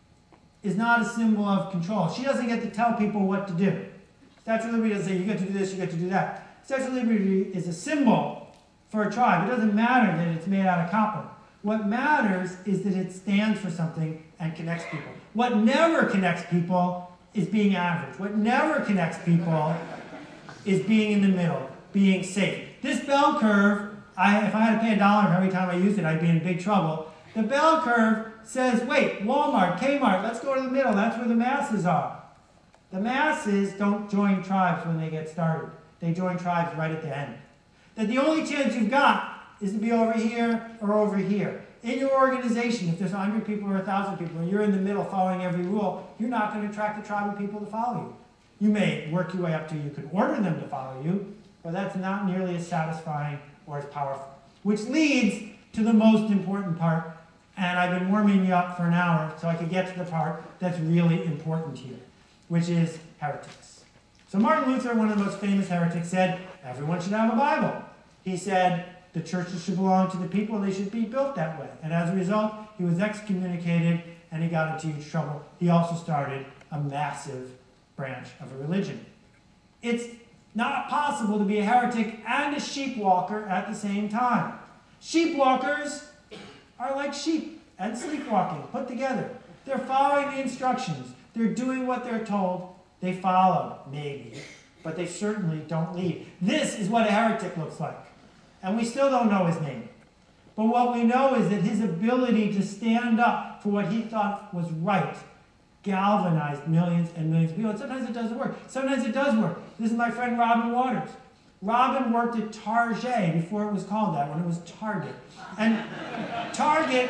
is not a symbol of control. She doesn't get to tell people what to do. Statue of Liberty doesn't say, you get to do this, you get to do that. Statue of Liberty is a symbol for a tribe. It doesn't matter that it's made out of copper. What matters is that it stands for something and connects people. What never connects people is being average. What never connects people is being in the middle, being safe. This bell curve, I, if I had to pay a dollar every time I used it, I'd be in big trouble. The bell curve says, wait, Walmart, Kmart, let's go to the middle. That's where the masses are. The masses don't join tribes when they get started. They join tribes right at the end. That the only chance you've got is to be over here or over here. In your organization, if there's one hundred people or one thousand people and you're in the middle following every rule, you're not going to attract a tribe of people to follow you. You may work your way up to you could order them to follow you, but that's not nearly as satisfying or as powerful. Which leads to the most important part, and I've been warming you up for an hour so I could get to the part that's really important here. which is heretics. So Martin Luther, one of the most famous heretics, said everyone should have a Bible. He said the churches should belong to the people, they should be built that way. And as a result, he was excommunicated and he got into huge trouble. He also started a massive branch of a religion. It's not possible to be a heretic and a sheep walker at the same time. Sheep walkers are like sheep and sleepwalking put together. They're following the instructions. They're doing what they're told. They follow, maybe, but they certainly don't lead. This is what a heretic looks like. And we still don't know his name. But what we know is that his ability to stand up for what he thought was right galvanized millions and millions of people. And sometimes it doesn't work. Sometimes it does work. This is my friend Robin Waters. Robin worked at Target before it was called that, when it was Target. And Target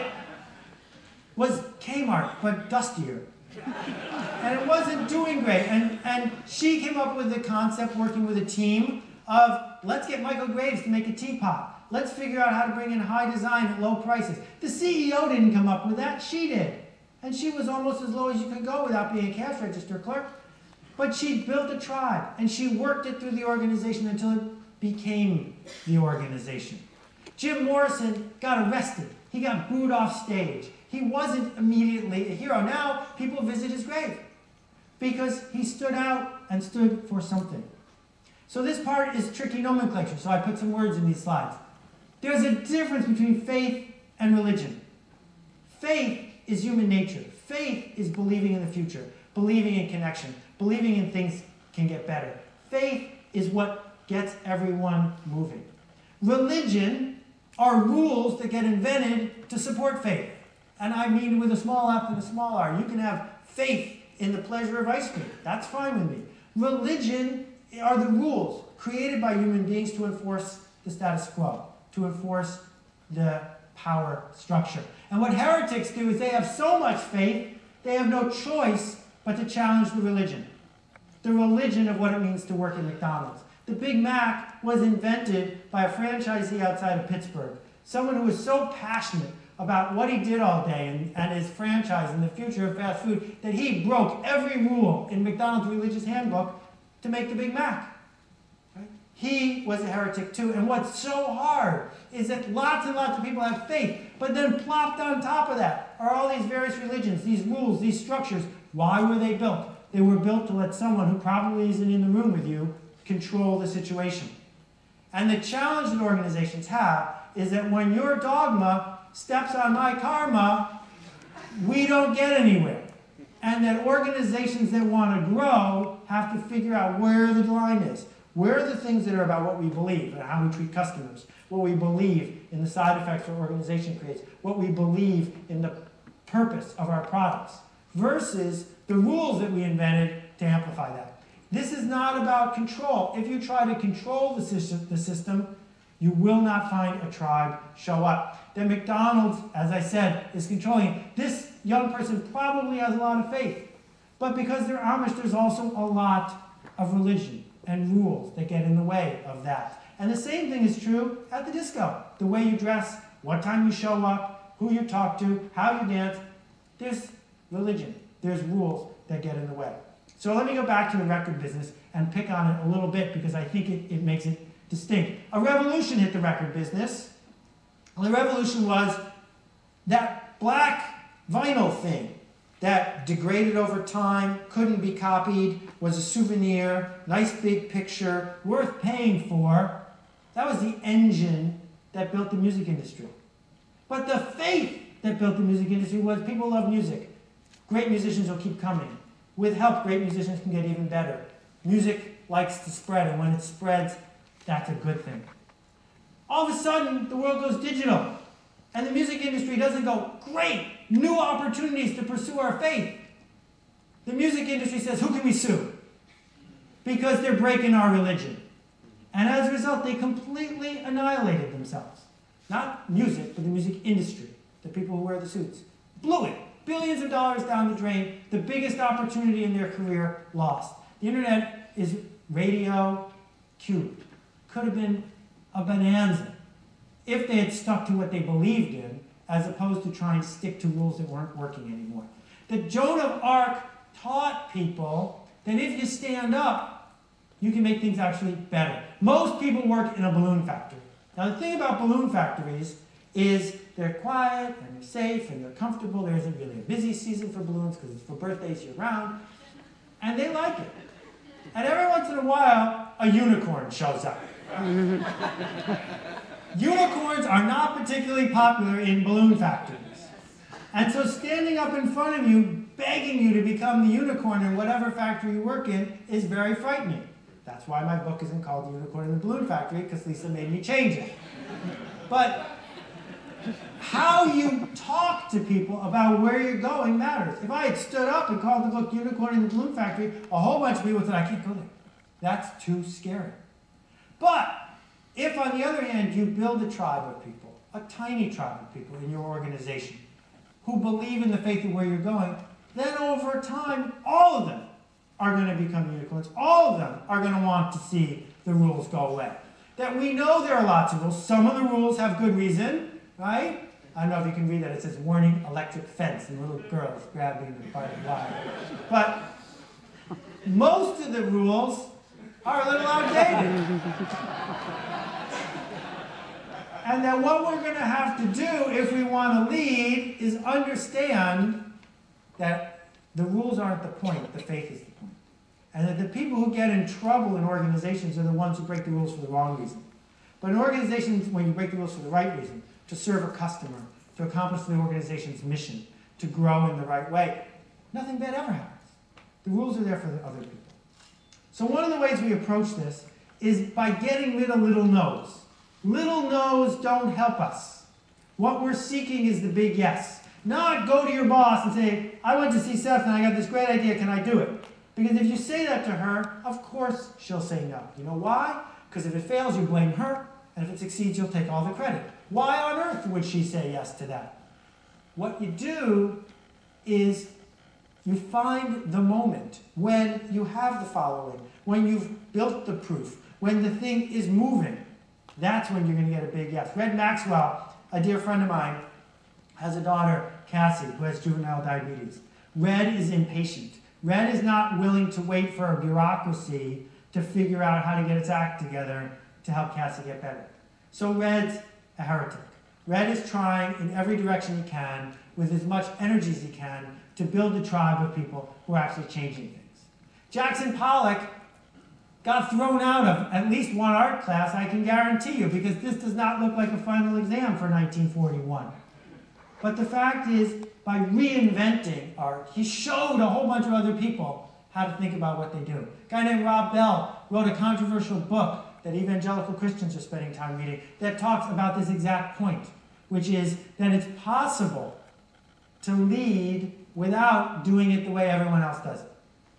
was Kmart, but dustier. And it wasn't doing great. And, and she came up with the concept, working with a team, of let's get Michael Graves to make a teapot. Let's figure out how to bring in high design at low prices. The C E O didn't come up with that, she did. And she was almost as low as you could go without being a cash register clerk. But she built a tribe, and she worked it through the organization until it became the organization. Jim Morrison got arrested. He got booed off stage. He wasn't immediately a hero. Now people visit his grave because he stood out and stood for something. So this part is tricky nomenclature, so I put some words in these slides. There's a difference between faith and religion. Faith is human nature. Faith is believing in the future, believing in connection, believing in things can get better. Faith is what gets everyone moving. Religion are rules that get invented to support faith. And I mean with a small f and a small r. You can have faith in the pleasure of ice cream. That's fine with me. Religion are the rules created by human beings to enforce the status quo, to enforce the power structure. And what heretics do is they have so much faith, they have no choice but to challenge the religion. The religion of what it means to work at McDonald's. The Big Mac was invented by a franchisee outside of Pittsburgh. Someone who was so passionate about what he did all day and, and his franchise and the future of fast food that he broke every rule in McDonald's religious handbook to make the Big Mac. Right? He was a heretic too. And what's so hard is that lots and lots of people have faith, but then plopped on top of that are all these various religions, these rules, these structures. Why were they built? They were built to let someone who probably isn't in the room with you control the situation. And the challenge that organizations have is that when your dogma steps on my karma, we don't get anywhere. And that organizations that want to grow have to figure out where the line is. Where are the things that are about what we believe and how we treat customers, what we believe in the side effects our organization creates, what we believe in the purpose of our products, versus the rules that we invented to amplify that. This is not about control. If you try to control the system, the system, you will not find a tribe show up. That McDonald's, as I said, is controlling it. This young person probably has a lot of faith. But because they're Amish, there's also a lot of religion and rules that get in the way of that. And the same thing is true at the disco. The way you dress, what time you show up, who you talk to, how you dance. There's religion. There's rules that get in the way. So let me go back to the record business and pick on it a little bit because I think it, it makes it distinct. A revolution hit the record business. And the revolution was that black vinyl thing that degraded over time, couldn't be copied, was a souvenir, nice big picture, worth paying for. That was the engine that built the music industry. But the faith that built the music industry was people love music. Great musicians will keep coming. With help, great musicians can get even better. Music likes to spread, and when it spreads, that's a good thing. All of a sudden, the world goes digital, and the music industry doesn't go, great, new opportunities to pursue our faith. The music industry says, who can we sue? Because they're breaking our religion. And as a result, they completely annihilated themselves. Not music, but the music industry, the people who wear the suits. Blew it. Billions of dollars down the drain, the biggest opportunity in their career lost. The internet is radio cubed. Could have been a bonanza if they had stuck to what they believed in, as opposed to trying to stick to rules that weren't working anymore. The Joan of Arc taught people then if you stand up, you can make things actually better. Most people work in a balloon factory. Now the thing about balloon factories is they're quiet and they're safe and they're comfortable. There isn't really a busy season for balloons because it's for birthdays year round. And they like it. And every once in a while, a unicorn shows up. Unicorns are not particularly popular in balloon factories. And so standing up in front of you, begging you to become the unicorn in whatever factory you work in is very frightening. That's why my book isn't called The Unicorn in the Balloon Factory, because Lisa made me change it. But how you talk to people about where you're going matters. If I had stood up and called the book Unicorn in the Balloon Factory, a whole bunch of people would say, I can't go there. That's too scary. But if, on the other hand, you build a tribe of people, a tiny tribe of people in your organization, who believe in the faith of where you're going, then over time, all of them are going to become unicorns. All of them are going to want to see the rules go away. That we know there are lots of rules. Some of the rules have good reason, right? I don't know if you can read that. It says, warning, electric fence, and little girls grabbing the barbed wire. But most of the rules are a little outdated. And that what we're going to have to do if we want to lead is understand that the rules aren't the point, the faith is the point. And that the people who get in trouble in organizations are the ones who break the rules for the wrong reason. But in organizations, when you break the rules for the right reason, to serve a customer, to accomplish the organization's mission, to grow in the right way, nothing bad ever happens. The rules are there for the other people. So one of the ways we approach this is by getting rid of little no's. Little no's don't help us. What we're seeking is the big yes. Not go to your boss and say, I went to see Seth and I got this great idea, can I do it? Because if you say that to her, of course she'll say no. You know why? Because if it fails, you blame her, and if it succeeds, you'll take all the credit. Why on earth would she say yes to that? What you do is you find the moment when you have the following, when you've built the proof, when the thing is moving. That's when you're going to get a big yes. Red Maxwell, a dear friend of mine, has a daughter, Cassie, who has juvenile diabetes. Red is impatient. Red is not willing to wait for a bureaucracy to figure out how to get its act together to help Cassie get better. So Red's a heretic. Red is trying in every direction he can, with as much energy as he can, to build a tribe of people who are actually changing things. Jackson Pollock got thrown out of at least one art class, I can guarantee you, because this does not look like a final exam for nineteen forty-one. But the fact is, by reinventing art, he showed a whole bunch of other people how to think about what they do. A guy named Rob Bell wrote a controversial book that evangelical Christians are spending time reading that talks about this exact point, which is that it's possible to lead without doing it the way everyone else does it.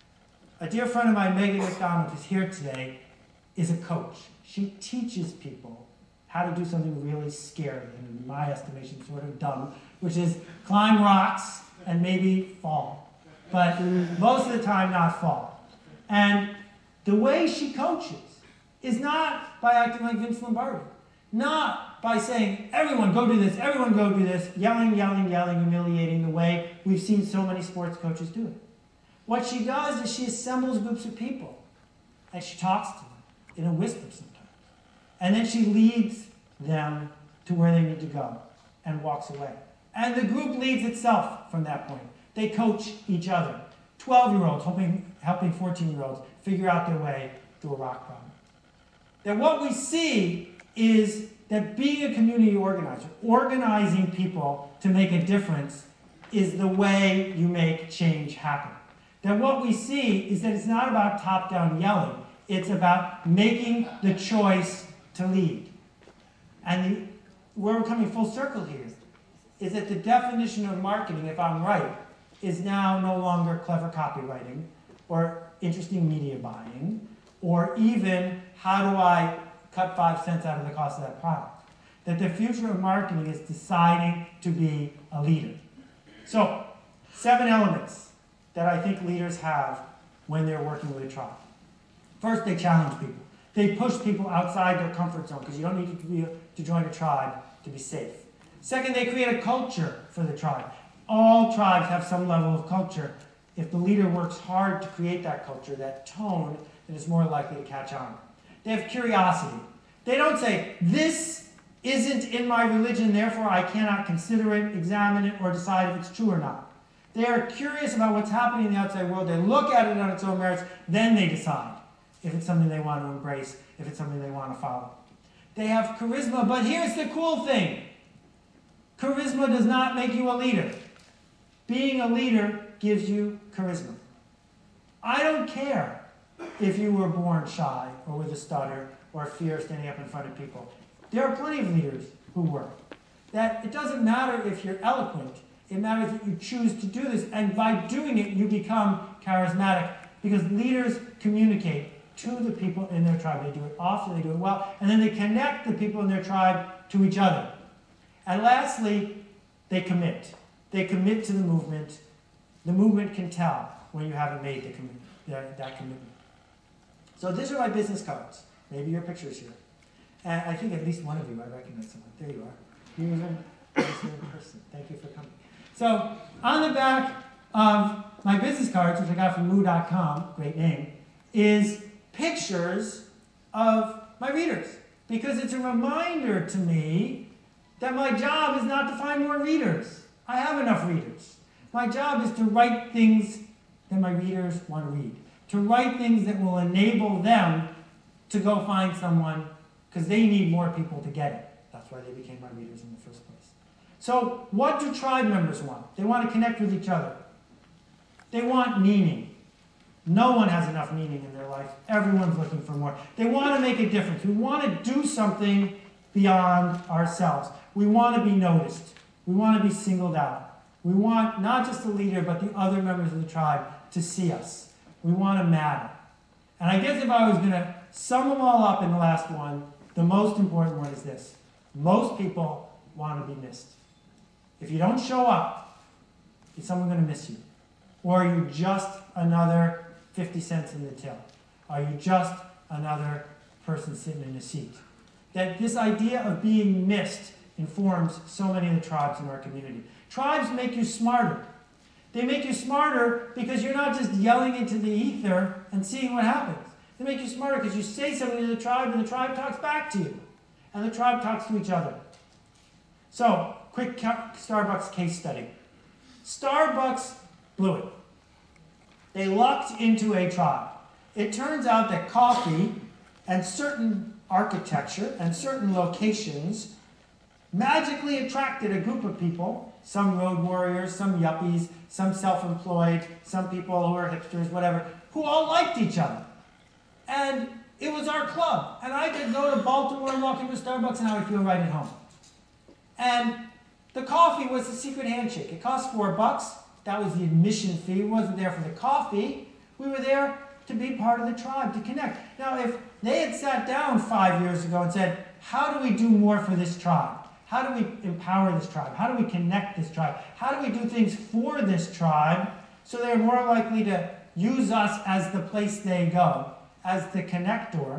A dear friend of mine, Megan McDonald, who's here today, is a coach. She teaches people how to do something really scary, and in my estimation, sort of dumb, which is climb rocks and maybe fall. But most of the time, not fall. And the way she coaches is not by acting like Vince Lombardi. Not by saying, everyone go do this, everyone go do this, yelling, yelling, yelling, humiliating the way we've seen so many sports coaches do it. What she does is she assembles groups of people, and she talks to them in a whisper sometimes. And then she leads them to where they need to go and walks away. And the group leads itself from that point. They coach each other. twelve-year-olds helping, helping fourteen-year-olds figure out their way through a rock problem. That what we see is that being a community organizer, organizing people to make a difference, is the way you make change happen. That what we see is that it's not about top-down yelling. It's about making the choice to lead. And the, where we're coming full circle here is that the definition of marketing, if I'm right, is now no longer clever copywriting or interesting media buying or even how do I cut five cents out of the cost of that product. That the future of marketing is deciding to be a leader. So, seven elements that I think leaders have when they're working with a tribe. First, they challenge people. They push people outside their comfort zone because you don't need to, be, to join a tribe to be safe. Second, they create a culture for the tribe. All tribes have some level of culture. if the leader works hard to create that culture, that tone, then it's more likely to catch on. They have curiosity. They don't say, this isn't in my religion, therefore I cannot consider it, examine it, or decide if it's true or not. They are curious about what's happening in the outside world. They look at it on its own merits, then they decide if it's something they want to embrace, if it's something they want to follow. They have charisma, but here's the cool thing. Charisma does not make you a leader. Being a leader gives you charisma. I don't care if you were born shy or with a stutter or fear of standing up in front of people. There are plenty of leaders who were. That it doesn't matter if you're eloquent. It matters that you choose to do this. And by doing it, you become charismatic. Because leaders communicate to the people in their tribe. They do it often, they do it well. And then they connect the people in their tribe to each other. And lastly, they commit. They commit to the movement. The movement can tell when you haven't made the commi- that, that commitment. So these are my business cards. Maybe your picture's here. And I think at least one of you, I recognize someone. There you are. You were in person. Thank you for coming. So on the back of my business cards, which I got from moo dot com, great name, is pictures of my readers. Because it's a reminder to me that my job is not to find more readers. I have enough readers. My job is to write things that my readers want to read. To write things that will enable them to go find someone, because they need more people to get it. That's why they became my readers in the first place. So what do tribe members want? They want to connect with each other. They want meaning. No one has enough meaning in their life. Everyone's looking for more. They want to make a difference. We want to do something beyond ourselves. We want to be noticed. We want to be singled out. We want not just the leader, but the other members of the tribe to see us. We want to matter. And I guess if I was going to sum them all up in the last one, the most important one is this. Most people want to be missed. If you don't show up, is someone going to miss you? Or are you just another fifty cents in the till? Are you just another person sitting in a seat? That this idea of being missed informs so many of the tribes in our community. Tribes make you smarter. They make you smarter because you're not just yelling into the ether and seeing what happens. They make you smarter because you say something to the tribe and the tribe talks back to you. And the tribe talks to each other. So, quick Starbucks case study. Starbucks blew it. They lucked into a tribe. It turns out that coffee and certain architecture and certain locations magically attracted a group of people, some road warriors, some yuppies, some self-employed, some people who are hipsters, whatever, who all liked each other. And it was our club. And I could go to Baltimore and walk into Starbucks and I would feel right at home. And the coffee was the secret handshake. It cost four bucks. That was the admission fee. We wasn't there for the coffee. We were there to be part of the tribe, to connect. Now, if they had sat down five years ago and said, how do we do more for this tribe? How do we empower this tribe? How do we connect this tribe? How do we do things for this tribe so they're more likely to use us as the place they go, as the connector?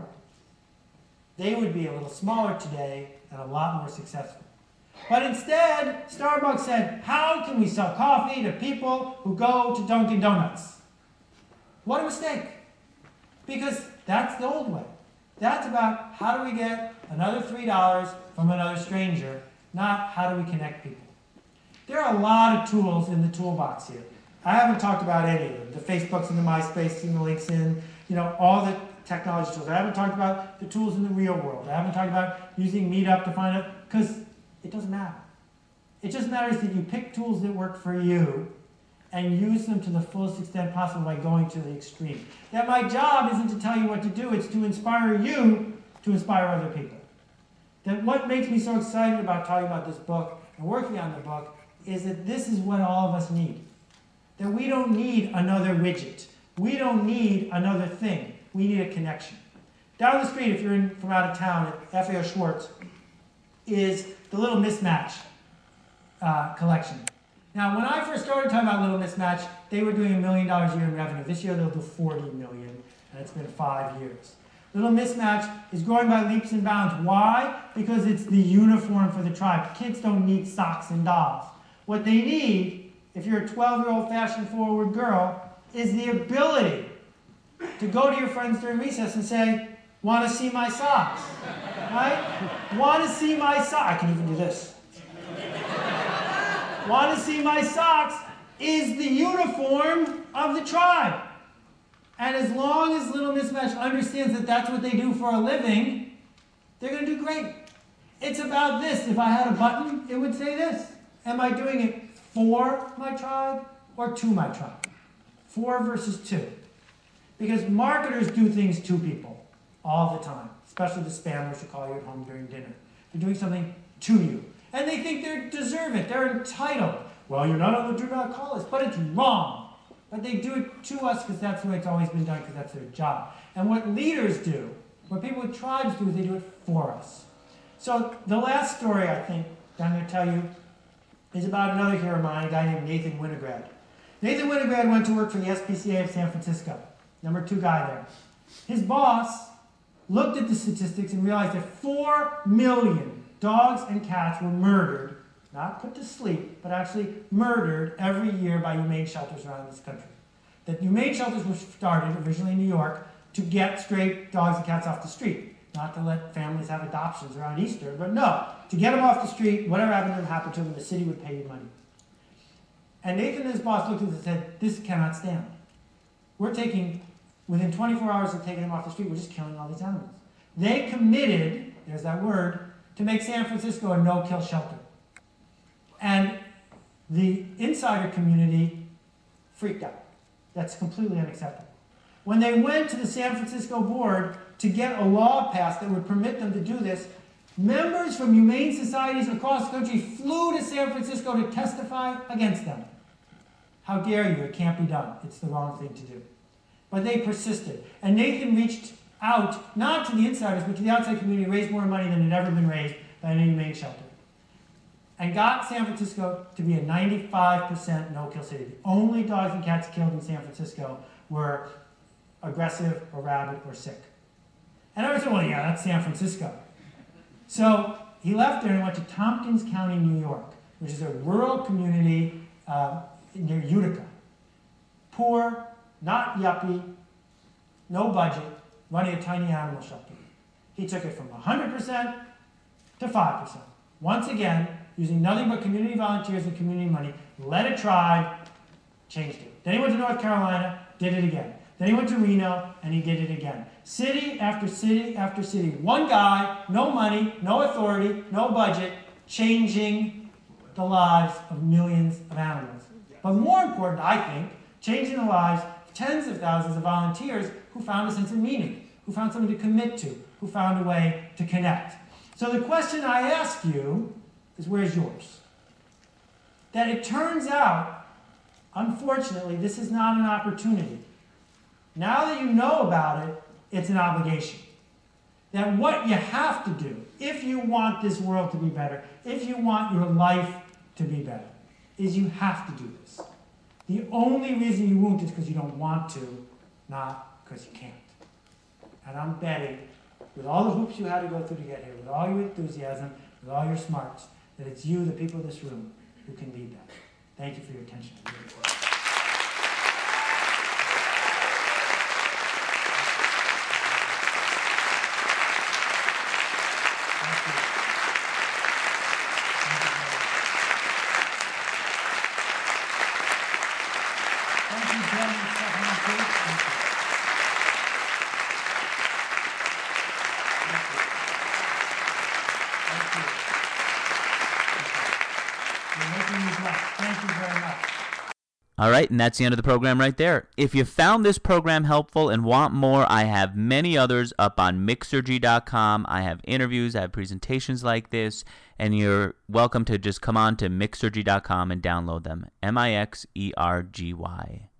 They would be a little smaller today and a lot more successful. But instead, Starbucks said, how can we sell coffee to people who go to Dunkin' Donuts? What a mistake. Because that's the old way. That's about how do we get another three dollars from another stranger, not how do we connect people. There are a lot of tools in the toolbox here. I haven't talked about any of them. The Facebooks and the MySpace and the LinkedIn, you know, all the technology tools. I haven't talked about the tools in the real world. I haven't talked about using Meetup to find out, because it doesn't matter. It just matters that you pick tools that work for you and use them to the fullest extent possible by going to the extreme. That my job isn't to tell you what to do, it's to inspire you to inspire other people. That what makes me so excited about talking about this book and working on the book is that this is what all of us need. That we don't need another widget. We don't need another thing. We need a connection. Down the street, if you're in, from out of town, at F A O Schwartz, is the Little Mismatch uh, collection. Now, when I first started talking about Little Mismatch, they were doing a million dollars a year in revenue. This year they'll do forty million, and it's been five years. Little Mismatch is growing by leaps and bounds. Why? Because it's the uniform for the tribe. Kids don't need socks and dolls. What they need, if you're a twelve-year-old fashion-forward girl, is the ability to go to your friends during recess and say, want to see my socks? Right? Want to see my socks? I can even do this. Want to see my socks is the uniform of the tribe. And as long as Little Mismatch understands that that's what they do for a living, they're going to do great. It's about this. If I had a button, it would say this. Am I doing it for my tribe or to my tribe? For versus two. Because marketers do things to people all the time, especially the spammers who call you at home during dinner. They're doing something to you. And they think they deserve it. They're entitled. Well, you're not on the do not call list, but it's wrong. But they do it to us because that's the way it's always been done, because that's their job. And what leaders do, what people with tribes do, is they do it for us. So the last story, I think, that I'm going to tell you is about another hero of mine, a guy named Nathan Winograd. Nathan Winograd went to work for the S P C A of San Francisco, number two guy there. His boss looked at the statistics and realized that four million dogs and cats were murdered, not put to sleep, but actually murdered every year by humane shelters around this country. That humane shelters were started originally in New York to get stray dogs and cats off the street. Not to let families have adoptions around Easter, but no, to get them off the street, whatever happened to them happened to them, the city would pay you money. And Nathan and his boss looked at this and said, this cannot stand. We're taking, within twenty-four hours of taking them off the street, we're just killing all these animals. They committed, there's that word, to make San Francisco a no-kill shelter. And the insider community freaked out. That's completely unacceptable. When they went to the San Francisco board to get a law passed that would permit them to do this, members from humane societies across the country flew to San Francisco to testify against them. How dare you? It can't be done. It's the wrong thing to do. But they persisted. And Nathan reached out, not to the insiders, but to the outside community, raised more money than had ever been raised by any humane shelter. And got San Francisco to be a ninety-five percent no-kill city. The only dogs and cats killed in San Francisco were aggressive or rabid or sick. And I said, well, yeah, that's San Francisco. So he left there and went to Tompkins County, New York, which is a rural community uh, near Utica. Poor, not yuppie, no budget, running a tiny animal shelter. He took it from one hundred percent to five percent. Once again, using nothing but community volunteers and community money, led a tribe, changed it. Then he went to North Carolina, did it again. Then he went to Reno, and he did it again. City after city after city. One guy, no money, no authority, no budget, changing the lives of millions of animals. But more important, I think, changing the lives of tens of thousands of volunteers who found a sense of meaning, who found something to commit to, who found a way to connect. So the question I ask you is, where's yours? That it turns out, unfortunately, this is not an opportunity. Now that you know about it, it's an obligation. That what you have to do, if you want this world to be better, if you want your life to be better, is you have to do this. The only reason you won't is because you don't want to, not because you can't. And I'm betting, with all the hoops you had to go through to get here, with all your enthusiasm, with all your smarts, that it's you, the people in this room, who can lead that. Thank you for your attention. All right, and that's the end of the program right there. If you found this program helpful and want more, I have many others up on Mixergy dot com. I have interviews, I have presentations like this, and you're welcome to just come on to Mixergy dot com and download them. M I X E R G Y.